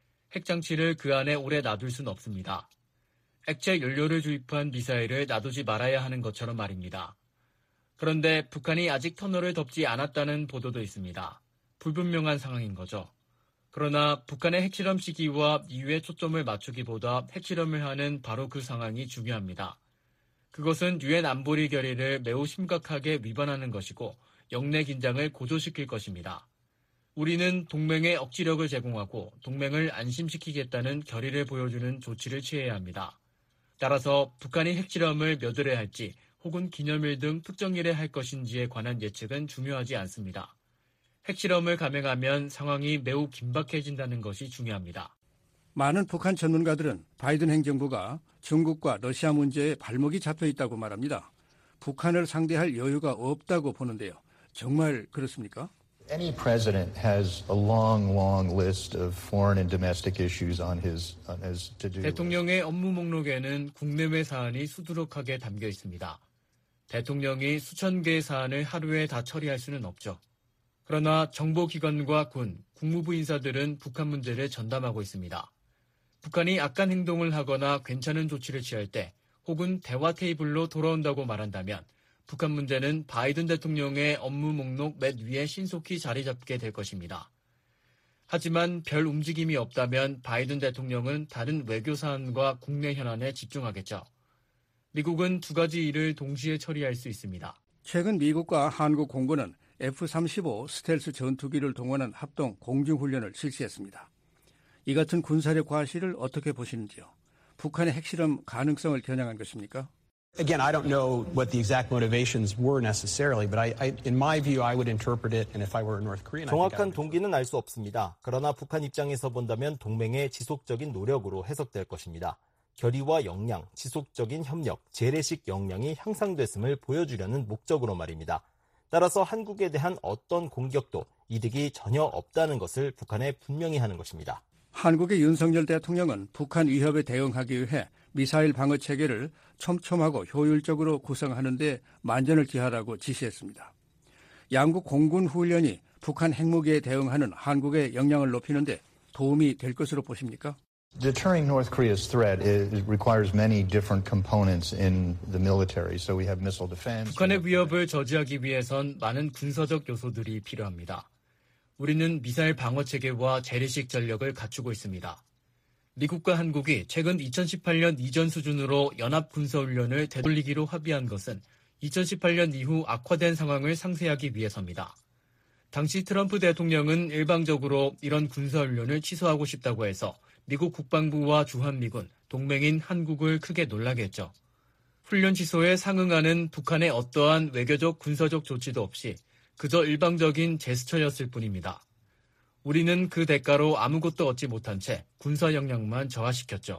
핵장치를 그 안에 오래 놔둘 순 없습니다. 액체 연료를 주입한 미사일을 놔두지 말아야 하는 것처럼 말입니다. 그런데 북한이 아직 터널을 덮지 않았다는 보도도 있습니다. 불분명한 상황인 거죠. 그러나 북한의 핵실험 시기와 이유에 초점을 맞추기보다 핵실험을 하는 바로 그 상황이 중요합니다. 그것은 유엔 안보리 결의를 매우 심각하게 위반하는 것이고 영내 긴장을 고조시킬 것입니다. 우리는 동맹에 억지력을 제공하고 동맹을 안심시키겠다는 결의를 보여주는 조치를 취해야 합니다. 따라서 북한이 핵실험을 몇 월에 할지 혹은 기념일 등 특정일에 할 것인지에 관한 예측은 중요하지 않습니다. 핵실험을 감행하면 상황이 매우 긴박해진다는 것이 중요합니다. 많은 북한 전문가들은 바이든 행정부가 중국과 러시아 문제에 발목이 잡혀 있다고 말합니다. 북한을 상대할 여유가 없다고 보는데요. 정말 그렇습니까? Any president has a long list of foreign and domestic issues on his to-do list. 대통령의 업무 목록에는 국내외 사안이 수두룩하게 담겨 있습니다. 대통령이 수천 개의 사안을 하루에 다 처리할 수는 없죠. 그러나 정보기관과 군, 국무부 인사들은 북한 문제를 전담하고 있습니다. 북한이 악한 행동을 하거나 괜찮은 조치를 취할 때 혹은 대화 테이블로 돌아온다고 말한다면 북한 문제는 바이든 대통령의 업무 목록 맨 위에 신속히 자리 잡게 될 것입니다. 하지만 별 움직임이 없다면 바이든 대통령은 다른 외교 사안과 국내 현안에 집중하겠죠. 미국은 두 가지 일을 동시에 처리할 수 있습니다. 최근 미국과 한국 공군은 F-35 스텔스 전투기를 동원한 합동 공중훈련을 실시했습니다. 이 같은 군사력 과시를 어떻게 보시는지요? 북한의 핵실험 가능성을 겨냥한 것입니까? Again, I don't know what the exact motivations were necessarily, but in my view, I would interpret it, and if I were North Korean, 정확한 동기는 알 수 없습니다. 그러나 북한 입장에서 본다면 동맹의 지속적인 노력으로 해석될 것입니다. 결의와 역량, 지속적인 협력, 재래식 역량이 향상됐음을 보여주려는 목적으로 말입니다. 따라서 한국에 대한 어떤 공격도 이득이 전혀 없다는 것을 북한에 분명히 하는 것입니다. 한국의 윤석열 대통령은 북한 위협에 대응하기 위해 미사일 방어 체계를 촘촘하고 효율적으로 구성하는 데 만전을 기하라고 지시했습니다. 양국 공군 훈련이 북한 핵무기에 대응하는 한국의 역량을 높이는 데 도움이 될 것으로 보십니까? Deterring North Korea's threat requires many different components in the military. So we have missile defense. 북한의 위협을 저지하기 위해선 많은 군사적 요소들이 필요합니다. 우리는 미사일 방어 체계와 재래식 전력을 갖추고 있습니다. 미국과 한국이 최근 2018년 이전 수준으로 연합 군사훈련을 되돌리기로 합의한 것은 2018년 이후 악화된 상황을 상쇄하기 위해서입니다. 당시 트럼프 대통령은 일방적으로 이런 군사훈련을 취소하고 싶다고 해서 미국 국방부와 주한미군, 동맹인 한국을 크게 놀라게 했죠. 훈련 취소에 상응하는 북한의 어떠한 외교적 군사적 조치도 없이 그저 일방적인 제스처였을 뿐입니다. 우리는 그 대가로 아무것도 얻지 못한 채 군사 역량만 저하시켰죠.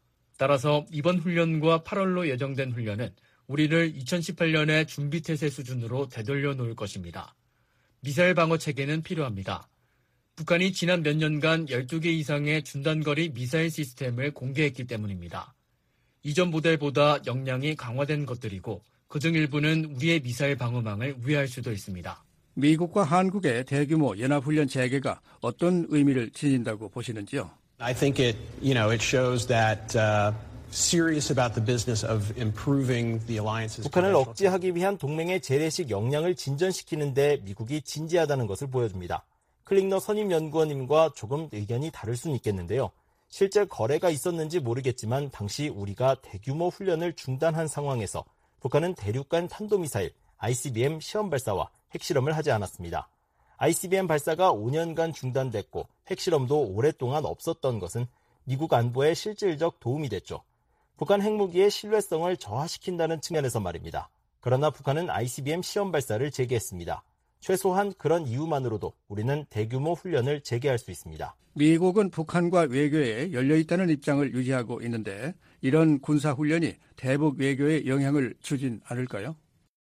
따라서 이번 훈련과 8월로 예정된 훈련은 우리를 2018년의 준비태세 수준으로 되돌려 놓을 것입니다. 미사일 방어 체계는 필요합니다. 북한이 지난 몇 년간 12개 이상의 중단거리 미사일 시스템을 공개했기 때문입니다. 이전 모델보다 역량이 강화된 것들이고 그중 일부는 우리의 미사일 방어망을 위할 수도 있습니다. 미국과 한국의 대규모 연합훈련 재개가 어떤 의미를 지닌다고 보시는지요? I think it shows that serious about the business of improving the alliance's 북한을 억제하기 위한 동맹의 재래식 역량을 진전시키는 데 미국이 진지하다는 것을 보여줍니다. 클링너 선임연구원님과 조금 의견이 다를 수는 있겠는데요. 실제 거래가 있었는지 모르겠지만 당시 우리가 대규모 훈련을 중단한 상황에서 북한은 대륙간 탄도미사일 ICBM 시험 발사와 핵실험을 하지 않았습니다. ICBM 발사가 5년간 중단됐고 핵실험도 오랫동안 없었던 것은 미국 안보에 실질적 도움이 됐죠. 북한 핵무기의 신뢰성을 저하시킨다는 측면에서 말입니다. 그러나 북한은 ICBM 시험 발사를 재개했습니다. 최소한 그런 이유만으로도 우리는 대규모 훈련을 재개할 수 있습니다. 미국은 북한과 외교에 열려있다는 입장을 유지하고 있는데 이런 군사훈련이 대북 외교에 영향을 주진 않을까요?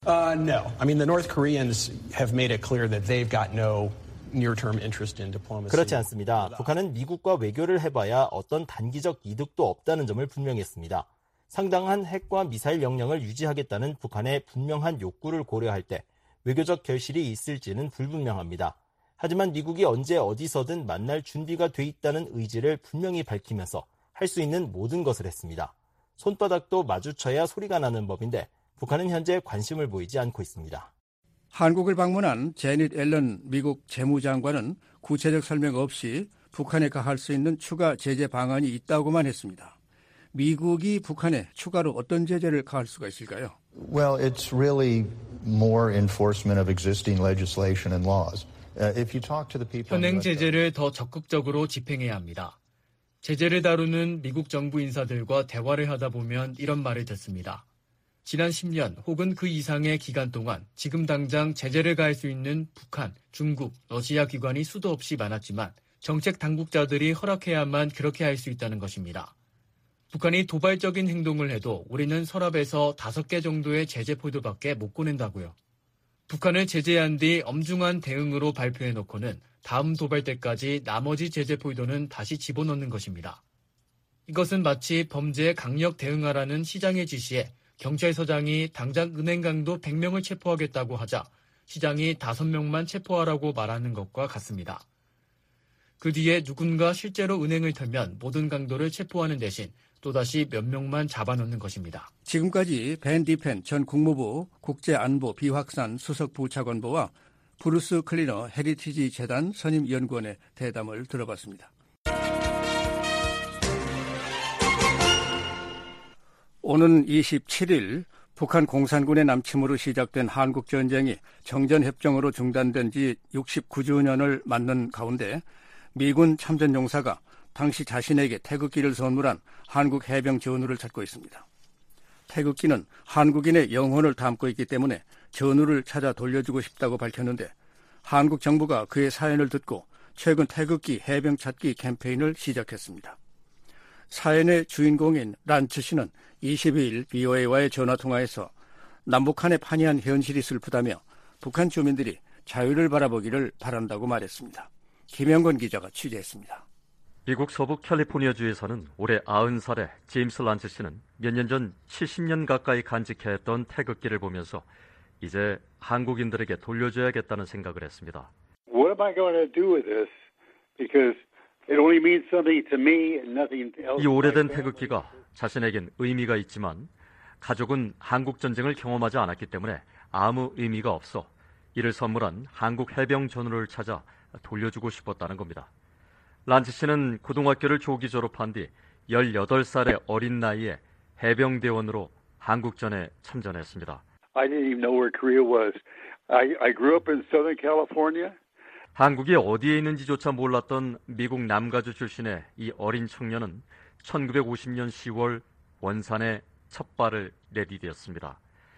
No. I mean, the North Koreans have made it clear that they've got no near-term interest in diplomacy. 그렇지 않습니다. 북한은 미국과 외교를 해봐야 어떤 단기적 이득도 없다는 점을 분명히 했습니다. 상당한 핵과 미사일 역량을 유지하겠다는 북한의 분명한 욕구를 고려할 때 외교적 결실이 있을지는 불분명합니다. 하지만 미국이 언제 어디서든 만날 준비가 돼 있다는 의지를 분명히 밝히면서 할 수 있는 모든 것을 했습니다. 손바닥도 마주쳐야 소리가 나는 법인데 북한은 현재 관심을 보이지 않고 있습니다. 한국을 방문한 제닛 앨런 미국 재무장관은 구체적 설명 없이 북한에 가할 수 있는 추가 제재 방안이 있다고만 했습니다. 미국이 북한에 추가로 어떤 제재를 가할 수가 있을까요? Well, it's really more enforcement of existing legislation and laws. If you talk to the people 현행 제재를 더 적극적으로 집행해야 합니다. 제재를 다루는 미국 정부 인사들과 대화를 하다 보면 이런 말을 듣습니다. 지난 10년 혹은 그 이상의 기간 동안 지금 당장 제재를 가할 수 있는 북한, 중국, 러시아 기관이 수도 없이 많았지만 정책 당국자들이 허락해야만 그렇게 할 수 있다는 것입니다. 북한이 도발적인 행동을 해도 우리는 서랍에서 5개 정도의 제재 폴더밖에 못 꺼낸다고요. 북한을 제재한 뒤 엄중한 대응으로 발표해놓고는 다음 도발 때까지 나머지 제재 폴더는 다시 집어넣는 것입니다. 이것은 마치 범죄에 강력 대응하라는 시장의 지시에 경찰서장이 당장 은행 강도 100명을 체포하겠다고 하자 시장이 5명만 체포하라고 말하는 것과 같습니다. 그 뒤에 누군가 실제로 은행을 털면 모든 강도를 체포하는 대신 또다시 몇 명만 잡아놓는 것입니다. 지금까지 벤 디펜 전 국무부 국제안보 비확산 수석부차관보와 브루스 클리너 헤리티지 재단 선임연구원의 대담을 들어봤습니다. 오는 27일 북한 공산군의 남침으로 시작된 한국전쟁이 정전협정으로 중단된 지 69주년을 맞는 가운데 미군 참전용사가 당시 자신에게 태극기를 선물한 한국 해병 전우를 찾고 있습니다. 태극기는 한국인의 영혼을 담고 있기 때문에 전우를 찾아 돌려주고 싶다고 밝혔는데 한국 정부가 그의 사연을 듣고 최근 태극기 해병 찾기 캠페인을 시작했습니다. 사연의 주인공인 란츠 씨는 22일 BOA와의 전화통화에서 남북한의 판이한 현실이 슬프다며 북한 주민들이 자유를 바라보기를 바란다고 말했습니다. 김영건 기자가 취재했습니다. 미국 서부 캘리포니아주에서는 올해 90살의 제임스 란츠 씨는 몇 년 전 70년 가까이 간직해왔던 태극기를 보면서 이제 한국인들에게 돌려줘야겠다는 생각을 했습니다. What am I going to do with this? Because it only means something to me and nothing else. 이 오래된 태극기가 자신에겐 의미가 있지만 가족은 한국전쟁을 경험하지 않았기 때문에 아무 의미가 없어 이를 선물한 한국 해병 전우를 찾아 돌려주고 싶었다는 겁니다. 란츠 씨는 고등학교를 조기 졸업한 뒤 18살의 어린 나이에 해병대원으로 한국전에 참전했습니다. I didn't even know where Korea was. I grew up in Southern California. 한국이 어디에 있는지조차 몰랐던 미국 남가주 출신의 이 어린 청년은 1950년 10월 원산에 첫 발을 내디뎠습니다.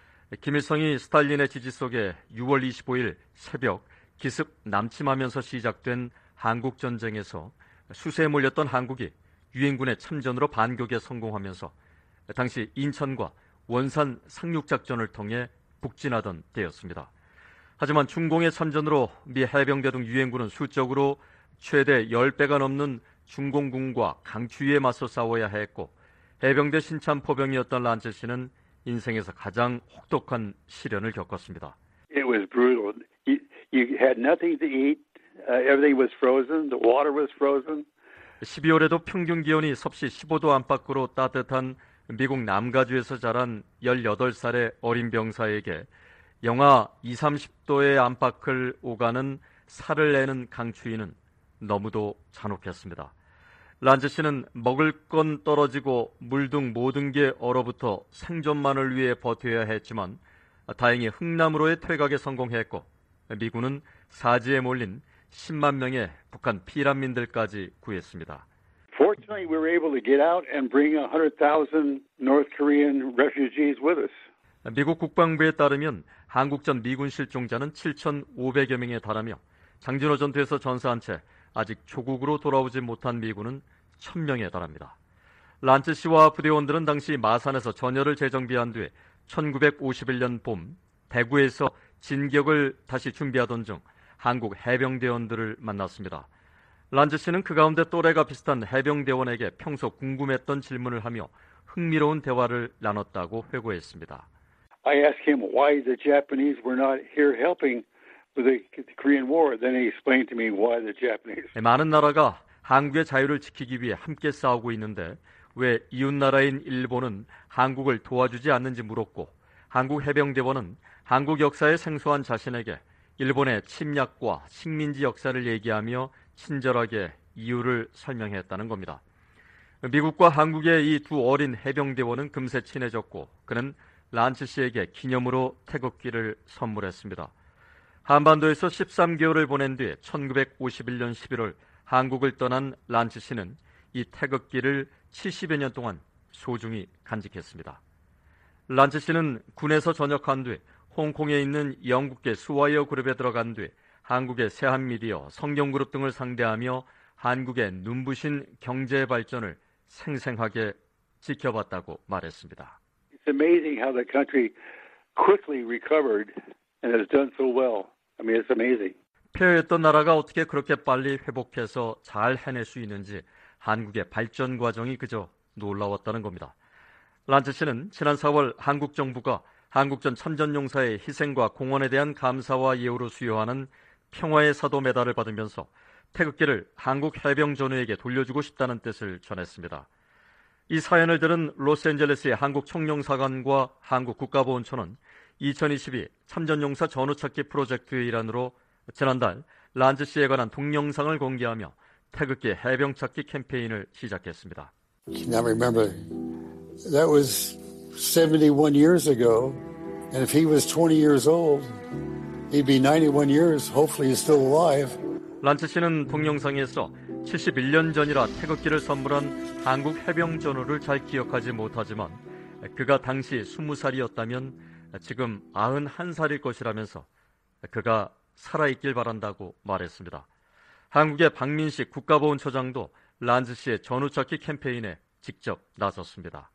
김일성이 스탈린의 지지 속에 6월 25일 새벽 기습 남침하면서 시작된 한국전쟁에서 수세에 몰렸던 한국이 유엔군의 참전으로 반격에 성공하면서 당시 인천과 원산 상륙작전을 통해 북진하던 때였습니다. 하지만 중공의 참전으로 미 해병대 등 유엔군은 수적으로 최대 10배가 넘는 중공군과 강추위에 맞서 싸워야 했고 해병대 신참 포병이었던 란츠 씨는 인생에서 가장 혹독한 시련을 겪었습니다. It was brutal. You had nothing to eat. Everything was frozen. The water was frozen. 12월에도 평균 기온이 섭씨 15도 안팎으로 따뜻한 미국 남가주에서 자란 18살의 어린 병사에게 영하 20-30도의 안팎을 오가는 살을 내는 강추위는 너무도 잔혹했습니다. 란츠 씨는 먹을 건 떨어지고 물 등 모든 게 얼어붙어 생존만을 위해 버텨야 했지만 다행히 흥남으로의 퇴각에 성공했고 미군은 사지에 몰린 10만 명의 북한 피난민들까지 구했습니다. Fortunately, we were able to get out and bring 100,000 North Korean refugees with us. 미국 국방부에 따르면 한국전 미군 실종자는 7,500여 명에 달하며 장진호 전투에서 전사한 채 아직 조국으로 돌아오지 못한 미군은 1,000명에 달합니다. 란츠 씨와 부대원들은 당시 마산에서 전열을 재정비한 뒤에 1951년 봄 대구에서 진격을 다시 준비하던 중 한국 해병대원들을 만났습니다. 란츠 씨는 그 가운데 또래가 비슷한 해병대원에게 평소 궁금했던 질문을 하며 흥미로운 대화를 나눴다고 회고했습니다. I asked him why the Japanese were not here helping with the Korean War. Then he explained to me why the Japanese. 많은 나라가 한국의 자유를 지키기 위해 함께 싸우고 있는데 왜 이웃나라인 일본은 한국을 도와주지 않는지 물었고 한국 해병대원은 한국 역사에 생소한 자신에게 일본의 침략과 식민지 역사를 얘기하며 친절하게 이유를 설명했다는 겁니다. 미국과 한국의 이 두 어린 해병대원은 금세 친해졌고 그는 란츠 씨에게 기념으로 태극기를 선물했습니다. 한반도에서 13개월을 보낸 뒤 1951년 11월 한국을 떠난 란츠 씨는 이 태극기를 70여 년 동안 소중히 간직했습니다. 란츠 씨는 군에서 전역한 뒤 홍콩에 있는 영국계 스와이어 그룹에 들어간 뒤 한국의 세한미디어, 성경그룹 등을 상대하며 한국의 눈부신 경제 발전을 생생하게 지켜봤다고 말했습니다. It's amazing how the country quickly recovered and has done so well. I mean, it's amazing. 폐허했던 나라가 어떻게 그렇게 빨리 회복해서 잘 해낼 수 있는지 한국의 발전 과정이 그저 놀라웠다는 겁니다. 란츠 씨는 지난 4월 한국 정부가 한국전 참전용사의 희생과 공헌에 대한 감사와 예우로 수여하는 평화의 사도 메달을 받으면서 태극기를 한국 해병전우에게 돌려주고 싶다는 뜻을 전했습니다. 이 사연을 들은 로스앤젤레스의 한국 청룡사관과 한국 국가보훈처는 2022 참전용사 전우찾기 프로젝트의 일환으로 지난달 란츠 씨에 관한 동영상을 공개하며 태극기 해병찾기 캠페인을 시작했습니다. Now remember, that was 71 years ago, and if he was 20 years old, he'd be 91 years. Hopefully he's still alive. 란츠 씨는 동영상에서 71년 전이라 태극기를 선물한 한국 해병전우를 잘 기억하지 못하지만 그가 당시 20살이었다면 지금 91살일 것이라면서 그가 살아있길 바란다고 말했습니다. 한국의 박민식 국가보훈처장도 란츠 씨의 전우찾기 캠페인에 직접 나섰습니다.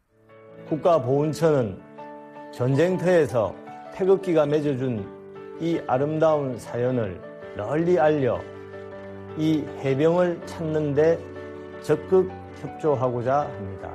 국가보훈처는 전쟁터에서 태극기가 맺어준 이 아름다운 사연을 널리 알려 이 해병을 찾는 데 적극 협조하고자 합니다.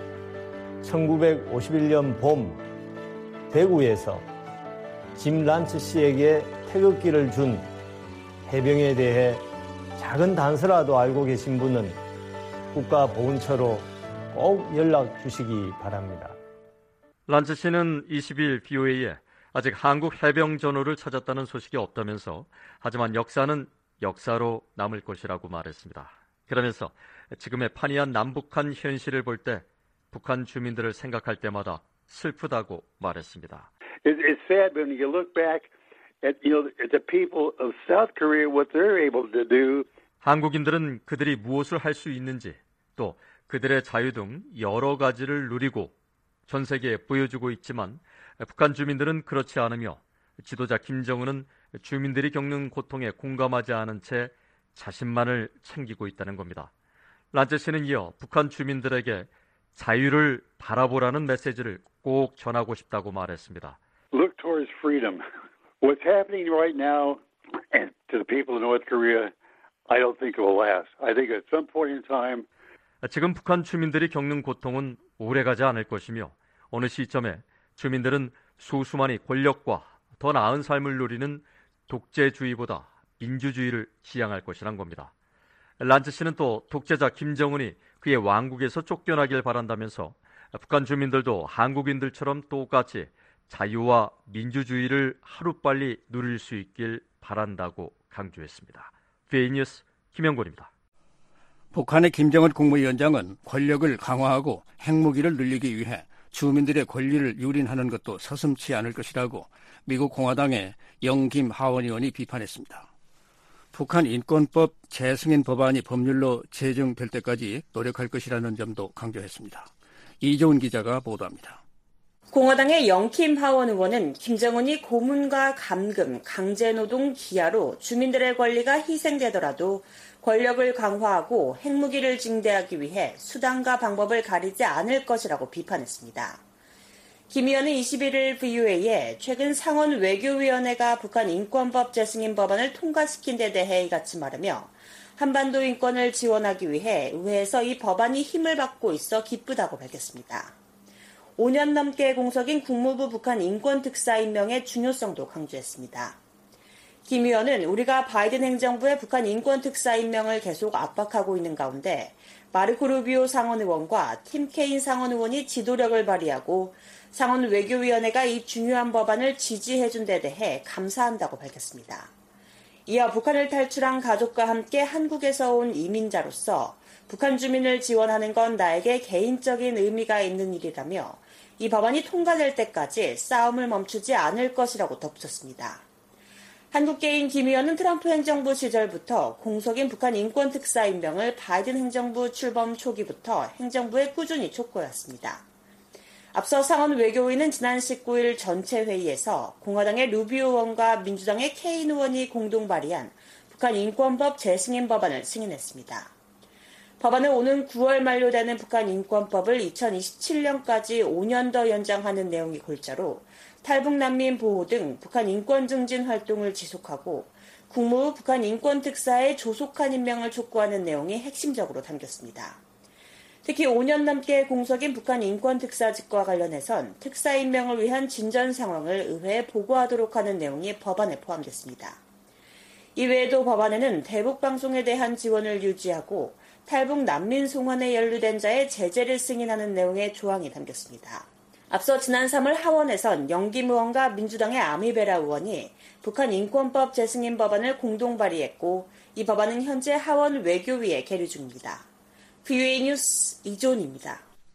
1951년 봄 대구에서 짐 란츠 씨에게 태극기를 준 해병에 대해 작은 단서라도 알고 계신 분은 국가보훈처로 꼭 연락 주시기 바랍니다. 란츠 씨는 20일 BOA에 아직 한국 해병 전우를 찾았다는 소식이 없다면서 하지만 역사는 역사로 남을 것이라고 말했습니다. 그러면서 지금의 판이한 남북한 현실을 볼 때 북한 주민들을 생각할 때마다 슬프다고 말했습니다. It's sad when you look back at the people of South Korea what they're able to do. 한국인들은 그들이 무엇을 할 수 있는지 또 그들의 자유 등 여러 가지를 누리고 전 세계에 보여주고 있지만 북한 주민들은 그렇지 않으며 지도자 김정은은 주민들이 겪는 고통에 공감하지 않은 채 자신만을 챙기고 있다는 겁니다. 란체 씨는 이어 북한 주민들에게 자유를 바라보라는 메시지를 꼭 전하고 싶다고 말했습니다. Look towards freedom. What's happening right now to the people of North Korea, I don't think it will last. I think at some point in time. 지금 북한 주민들이 겪는 고통은 오래가지 않을 것이며 어느 시점에 주민들은 소수만이 권력과 더 나은 삶을 누리는 독재주의보다 민주주의를 지향할 것이란 겁니다. 란츠 씨는 또 독재자 김정은이 그의 왕국에서 쫓겨나길 바란다면서 북한 주민들도 한국인들처럼 똑같이 자유와 민주주의를 하루빨리 누릴 수 있길 바란다고 강조했습니다. VA 뉴스 김영곤입니다. 북한의 김정은 국무위원장은 권력을 강화하고 핵무기를 늘리기 위해 주민들의 권리를 유린하는 것도 서슴지 않을 것이라고 미국 공화당의 영김 하원 의원이 비판했습니다. 북한 인권법 재승인 법안이 법률로 제정될 때까지 노력할 것이라는 점도 강조했습니다. 이조은 기자가 보도합니다. 공화당의 영킴 하원 의원은 김정은이 고문과 감금, 강제노동, 기아로 주민들의 권리가 희생되더라도 권력을 강화하고 핵무기를 증대하기 위해 수단과 방법을 가리지 않을 것이라고 비판했습니다. 김 의원은 21일 VOA에 최근 상원 외교위원회가 북한 인권법 재승인 법안을 통과시킨 데 대해 이같이 말하며 한반도 인권을 지원하기 위해 의회에서 이 법안이 힘을 받고 있어 기쁘다고 밝혔습니다. 5년 넘게 공석인 국무부 북한 인권특사 임명의 중요성도 강조했습니다. 김 의원은 우리가 바이든 행정부의 북한 인권특사 임명을 계속 압박하고 있는 가운데 마르코 루비오 상원의원과 팀 케인 상원의원이 지도력을 발휘하고 상원 외교위원회가 이 중요한 법안을 지지해준 데 대해 감사한다고 밝혔습니다. 이어 북한을 탈출한 가족과 함께 한국에서 온 이민자로서 북한 주민을 지원하는 건 나에게 개인적인 의미가 있는 일이라며 이 법안이 통과될 때까지 싸움을 멈추지 않을 것이라고 덧붙였습니다. 한국계인 김 의원은 트럼프 행정부 시절부터 공석인 북한 인권특사 임명을 바이든 행정부 출범 초기부터 행정부에 꾸준히 촉구해왔습니다. 앞서 상원 외교위는 지난 19일 전체 회의에서 공화당의 루비오 의원과 민주당의 케인 의원이 공동 발의한 북한 인권법 재승인 법안을 승인했습니다. 법안은 오는 9월 만료되는 북한 인권법을 2027년까지 5년 더 연장하는 내용이 골자로 탈북 난민 보호 등 북한 인권 증진 활동을 지속하고 국무부 북한 인권특사의 조속한 임명을 촉구하는 내용이 핵심적으로 담겼습니다. 특히 5년 넘게 공석인 북한 인권특사직과 관련해선 특사 임명을 위한 진전 상황을 의회에 보고하도록 하는 내용이 법안에 포함됐습니다. 이외에도 법안에는 대북 방송에 대한 지원을 유지하고 탈북 난민 송환에 연루된 자의 제재를 승인하는 내용의 조항이 담겼습니다. 앞서 지난 3월 하원에선 영김 의원과 민주당의 아미베라 의원이 북한 인권법 재승인 법안을 공동 발의했고 이 법안은 현재 하원 외교위에 계류 중입니다. VOA 뉴스 이조은입니다.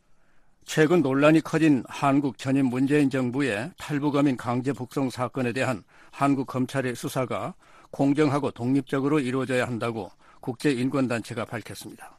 최근 논란이 커진 한국 전임 문재인 정부의 탈북어민 강제 북송 사건에 대한 한국 검찰의 수사가 공정하고 독립적으로 이루어져야 한다고 국제인권단체가 밝혔습니다.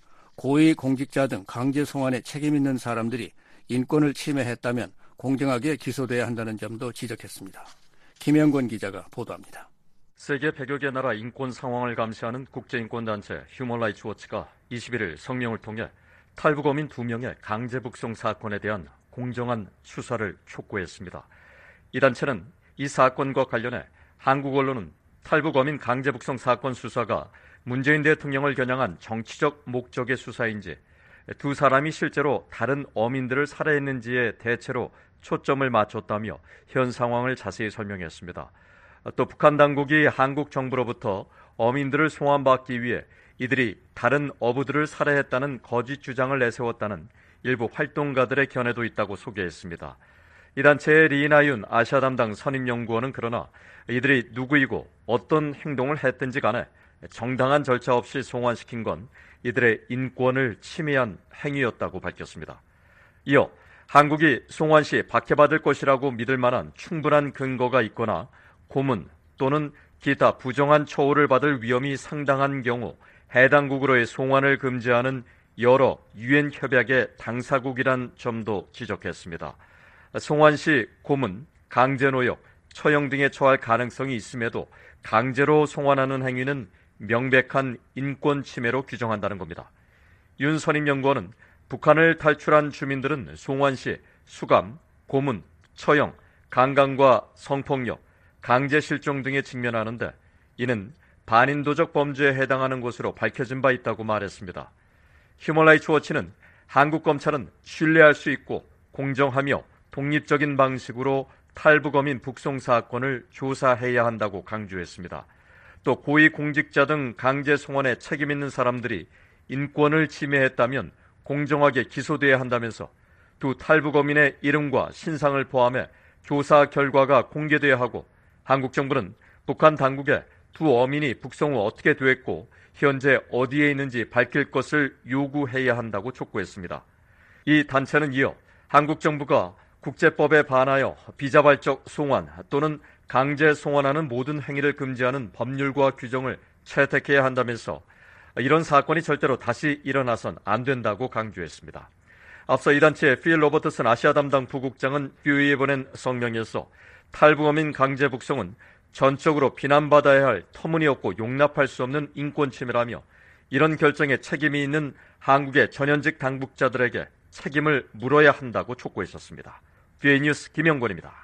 고위 공직자 등 강제 송환에 책임 있는 사람들이 인권을 침해했다면 공정하게 기소돼야 한다는 점도 지적했습니다. 김영권 기자가 보도합니다. 세계 100여 개 나라 인권 상황을 감시하는 국제인권단체 휴먼 라이츠 워치가 21일 성명을 통해 탈북어민 2명의 강제 북송 사건에 대한 공정한 수사를 촉구했습니다. 이 단체는 이 사건과 관련해 한국 언론은 탈북어민 강제 북송 사건 수사가 문재인 대통령을 겨냥한 정치적 목적의 수사인지 두 사람이 실제로 다른 어민들을 살해했는지에 대체로 초점을 맞췄다며 현 상황을 자세히 설명했습니다. 또 북한 당국이 한국 정부로부터 어민들을 송환받기 위해 이들이 다른 어부들을 살해했다는 거짓 주장을 내세웠다는 일부 활동가들의 견해도 있다고 소개했습니다. 이 단체의 리나윤 아시아 담당 선임연구원은 그러나 이들이 누구이고 어떤 행동을 했든지 간에 정당한 절차 없이 송환시킨 건 이들의 인권을 침해한 행위였다고 밝혔습니다. 이어 한국이 송환 시 박해받을 것이라고 믿을 만한 충분한 근거가 있거나 고문 또는 기타 부정한 처우를 받을 위험이 상당한 경우 해당국으로의 송환을 금지하는 여러 유엔 협약의 당사국이란 점도 지적했습니다. 송환 시 고문, 강제노역, 처형 등에 처할 가능성이 있음에도 강제로 송환하는 행위는 명백한 인권 침해로 규정한다는 겁니다. 윤선임 연구원은 북한을 탈출한 주민들은 송환 시 수감, 고문, 처형, 강간과 성폭력, 강제 실종 등에 직면하는데 이는 반인도적 범죄에 해당하는 것으로 밝혀진 바 있다고 말했습니다. 휴먼라이츠 워치는 한국 검찰은 신뢰할 수 있고 공정하며 독립적인 방식으로 탈북어민 북송 사건을 조사해야 한다고 강조했습니다. 또 고위공직자 등 강제 송환에 책임 있는 사람들이 인권을 침해했다면 공정하게 기소돼야 한다면서 두 탈북어민의 이름과 신상을 포함해 조사 결과가 공개돼야 하고 한국 정부는 북한 당국에 두 어민이 북송 후 어떻게 됐고 현재 어디에 있는지 밝힐 것을 요구해야 한다고 촉구했습니다. 이 단체는 이어 한국 정부가 국제법에 반하여 비자발적 송환 또는 강제 송환하는 모든 행위를 금지하는 법률과 규정을 채택해야 한다면서 이런 사건이 절대로 다시 일어나선 안 된다고 강조했습니다. 앞서 이 단체의 필 로버트슨 아시아 담당 부국장은 뷰이에 보낸 성명에서 탈북어민 강제 북송은 전적으로 비난받아야 할 터무니없고 용납할 수 없는 인권 침해라며 이런 결정에 책임이 있는 한국의 전현직 당국자들에게 책임을 물어야 한다고 촉구했었습니다. 뷰이 뉴스 김영권입니다.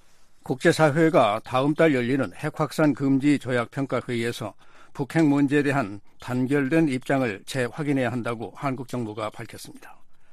국제사회가 다음 달 열리는 핵확산 금지 조약 평가회의에서 북핵 문제에 대한 단결된 입장을 재확인해야 한다고 한국 정부가 밝혔습니다.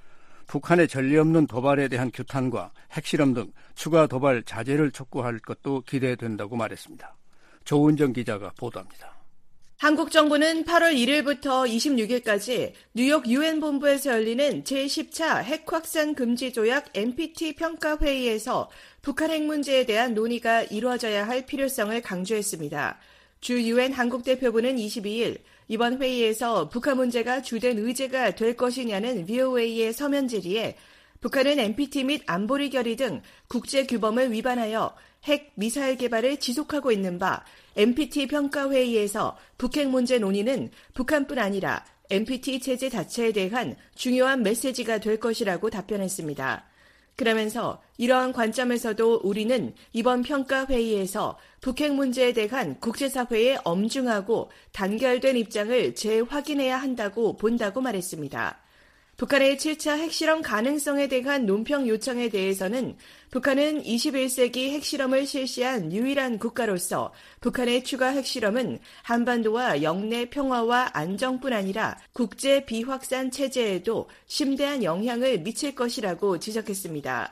북한의 전례 없는 도발에 대한 규탄과 핵실험 등 추가 도발 자제를 촉구할 것도 기대된다고 말했습니다. 조은정 기자가 보도합니다. 한국 정부는 8월 1일부터 26일까지 뉴욕 유엔 본부에서 열리는 제10차 핵확산 금지 조약 NPT 평가회의에서 북한 핵 문제에 대한 논의가 이루어져야 할 필요성을 강조했습니다. 주 유엔 한국 대표부는 22일 이번 회의에서 북한 문제가 주된 의제가 될 것이냐는 VOA의 서면 질의에 북한은 NPT 및 안보리 결의 등 국제 규범을 위반하여 핵 미사일 개발을 지속하고 있는 바 NPT 평가회의에서 북핵 문제 논의는 북한뿐 아니라 NPT 체제 자체에 대한 중요한 메시지가 될 것이라고 답변했습니다. 그러면서 이러한 관점에서도 우리는 이번 평가회의에서 북핵 문제에 대한 국제사회의 엄중하고 단결된 입장을 재확인해야 한다고 본다고 말했습니다. 북한의 7차 핵실험 가능성에 대한 논평 요청에 대해서는 북한은 21세기 핵실험을 실시한 유일한 국가로서 북한의 추가 핵실험은 한반도와 영내 평화와 안정뿐 아니라 국제 비확산 체제에도 심대한 영향을 미칠 것이라고 지적했습니다.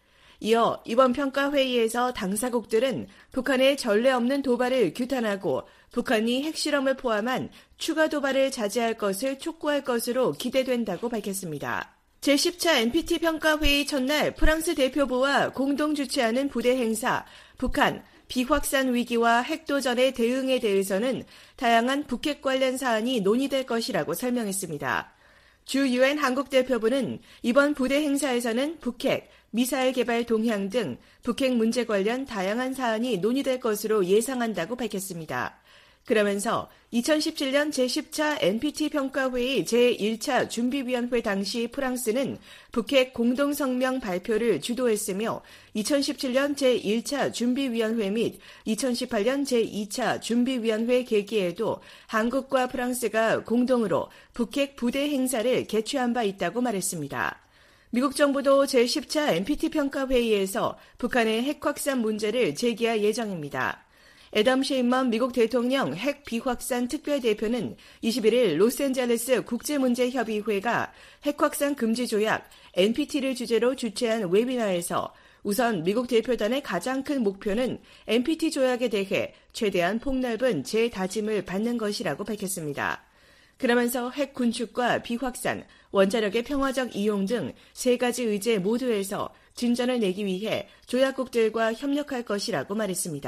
이어 이번 평가회의에서 당사국들은 북한의 전례 없는 도발을 규탄하고 북한이 핵실험을 포함한 추가 도발을 자제할 것을 촉구할 것으로 기대된다고 밝혔습니다. 제10차 NPT 평가회의 첫날 프랑스 대표부와 공동 주최하는 부대 행사, 북한 비확산 위기와 핵도전의 대응에 대해서는 다양한 북핵 관련 사안이 논의될 것이라고 설명했습니다. 주 유엔 한국 대표부는 이번 부대 행사에서는 북핵, 미사일 개발 동향 등 북핵 문제 관련 다양한 사안이 논의될 것으로 예상한다고 밝혔습니다. 그러면서 2017년 제10차 NPT 평가회의 제1차 준비위원회 당시 프랑스는 북핵 공동성명 발표를 주도했으며 2017년 제1차 준비위원회 및 2018년 제2차 준비위원회 개기에도 한국과 프랑스가 공동으로 북핵 부대 행사를 개최한 바 있다고 말했습니다. 미국 정부도 제10차 NPT 평가회의에서 북한의 핵 확산 문제를 제기할 예정입니다. 애덤 셰인먼 미국 대통령 핵 비확산 특별대표는 21일 로스앤젤레스 국제문제협의회가 핵확산 금지 조약 NPT를 주제로 주최한 웨비나에서 우선 미국 대표단의 가장 큰 목표는 NPT 조약에 대해 최대한 폭넓은 재다짐을 받는 것이라고 밝혔습니다. 그러면서 핵 군축과 비확산, 원자력의 평화적 이용 등 세 가지 의제 모두에서 진전을 내기 위해 조약국들과 협력할 것이라고 말했습니다.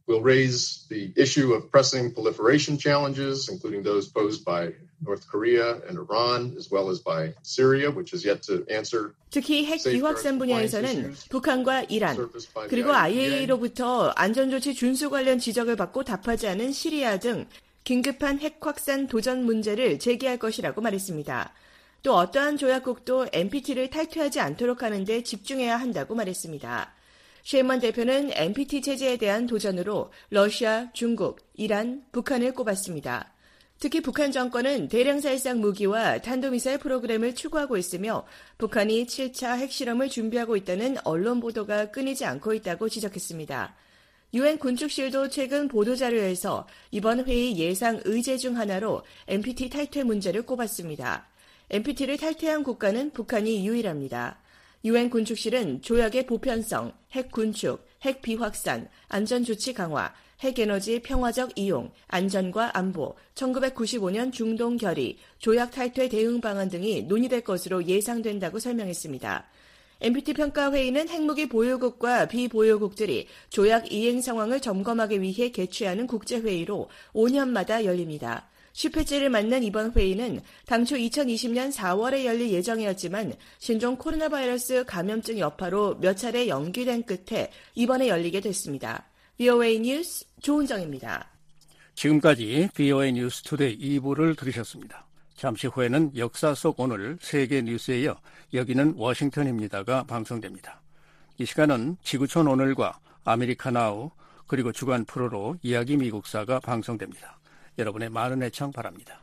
We'll raise the issue of pressing proliferation challenges, including those posed by North Korea and Iran, as well as by Syria, which is yet to answer. 특히 핵 비확산 분야에서는 북한과 이란, 그리고 IAEA로부터 안전조치 준수 관련 지적을 받고 답하지 않은 시리아 등 긴급한 핵 확산 도전 문제를 제기할 것이라고 말했습니다. 또 어떠한 조약국도 NPT를 탈퇴하지 않도록 하는 데 집중해야 한다고 말했습니다. 셰이먼 대표는 NPT 체제에 대한 도전으로 러시아, 중국, 이란, 북한을 꼽았습니다. 특히 북한 정권은 대량 살상 무기와 탄도미사일 프로그램을 추구하고 있으며 북한이 7차 핵실험을 준비하고 있다는 언론 보도가 끊이지 않고 있다고 지적했습니다. 유엔 군축실도 최근 보도자료에서 이번 회의 예상 의제 중 하나로 NPT 탈퇴 문제를 꼽았습니다. NPT를 탈퇴한 국가는 북한이 유일합니다. 유엔 군축실은 조약의 보편성, 핵 군축, 핵 비확산, 안전조치 강화, 핵에너지 평화적 이용, 안전과 안보, 1995년 중동 결의, 조약 탈퇴 대응 방안 등이 논의될 것으로 예상된다고 설명했습니다. NPT 평가회의는 핵무기 보유국과 비보유국들이 조약 이행 상황을 점검하기 위해 개최하는 국제회의로 5년마다 열립니다. 10회째를 맞는 이번 회의는 당초 2020년 4월에 열릴 예정이었지만 신종 코로나 바이러스 감염증 여파로 몇 차례 연기된 끝에 이번에 열리게 됐습니다. VOA 뉴스 조은정입니다. 지금까지 VOA 뉴스 투데이 2부를 들으셨습니다. 잠시 후에는 역사 속 오늘 세계 뉴스에 이어 여기는 워싱턴입니다가 방송됩니다. 이 시간은 지구촌 오늘과 아메리카 나우 그리고 주간 프로로 이야기 미국사가 방송됩니다. 여러분의 많은 애청 바랍니다.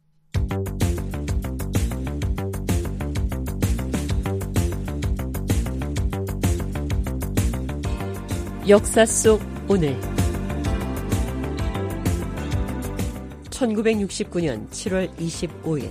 역사 속 오늘 1969년 7월 25일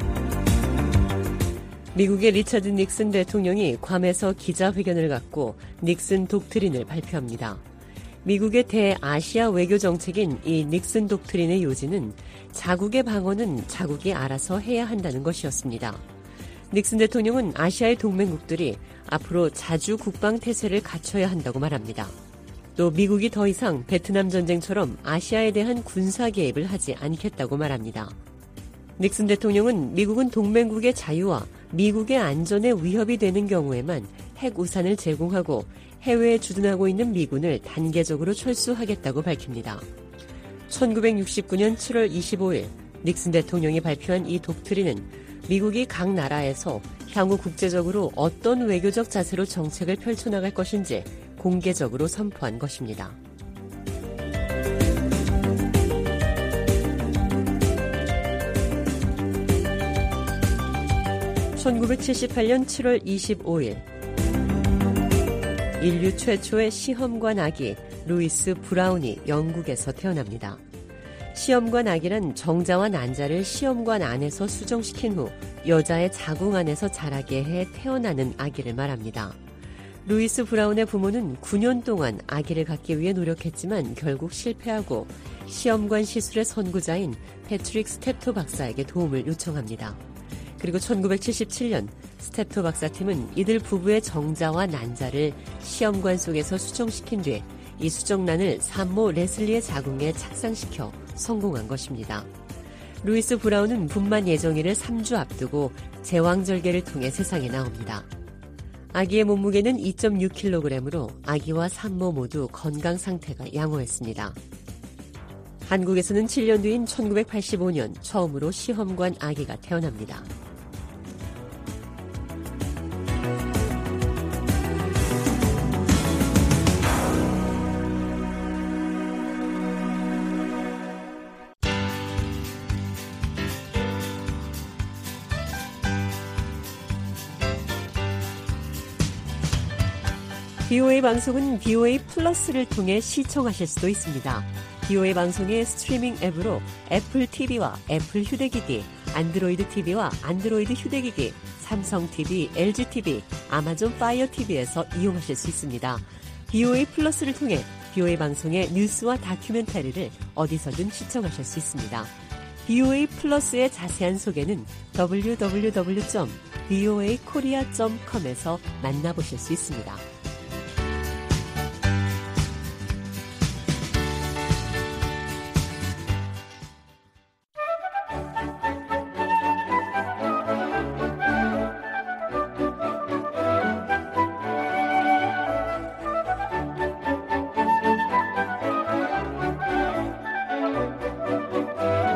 미국의 리처드 닉슨 대통령이 괌에서 기자회견을 갖고 닉슨 독트린을 발표합니다. 미국의 대아시아 외교 정책인 이 닉슨 독트린의 요지는 자국의 방어는 자국이 알아서 해야 한다는 것이었습니다. 닉슨 대통령은 아시아의 동맹국들이 앞으로 자주 국방 태세를 갖춰야 한다고 말합니다. 또 미국이 더 이상 베트남 전쟁처럼 아시아에 대한 군사 개입을 하지 않겠다고 말합니다. 닉슨 대통령은 미국은 동맹국의 자유와 미국의 안전에 위협이 되는 경우에만 핵 우산을 제공하고 해외에 주둔하고 있는 미군을 단계적으로 철수하겠다고 밝힙니다. 1969년 7월 25일 닉슨 대통령이 발표한 이 독트린은 미국이 각 나라에서 향후 국제적으로 어떤 외교적 자세로 정책을 펼쳐나갈 것인지 공개적으로 선포한 것입니다. (1978년 7월 25일) 인류 최초의 시험관 아기 루이스 브라운이 영국에서 태어납니다. 시험관 아기란 정자와 난자를 시험관 안에서 수정시킨 후 여자의 자궁 안에서 자라게 해 태어나는 아기를 말합니다. 루이스 브라운의 부모는 9년 동안 아기를 갖기 위해 노력했지만 결국 실패하고 시험관 시술의 선구자인 패트릭 스텝토 박사에게 도움을 요청합니다. 그리고 1977년 스텝토 박사팀은 이들 부부의 정자와 난자를 시험관 속에서 수정시킨 뒤에 이 수정란을 산모 레슬리의 자궁에 착상시켜 성공한 것입니다. 루이스 브라운은 분만 예정일을 3주 앞두고 제왕절개를 통해 세상에 나옵니다. 아기의 몸무게는 2.6kg으로 아기와 산모 모두 건강 상태가 양호했습니다. 한국에서는 7년 뒤인 1985년 처음으로 시험관 아기가 태어납니다. BOA 방송은 BOA 플러스를 통해 시청하실 수도 있습니다. BOA 방송의 스트리밍 앱으로 애플 TV와 애플 휴대기기, 안드로이드 TV와 안드로이드 휴대기기, 삼성 TV, LG TV, 아마존 파이어 TV에서 이용하실 수 있습니다. BOA 플러스를 통해 BOA 방송의 뉴스와 다큐멘터리를 어디서든 시청하실 수 있습니다. BOA 플러스의 자세한 소개는 www.boakorea.com에서 만나보실 수 있습니다.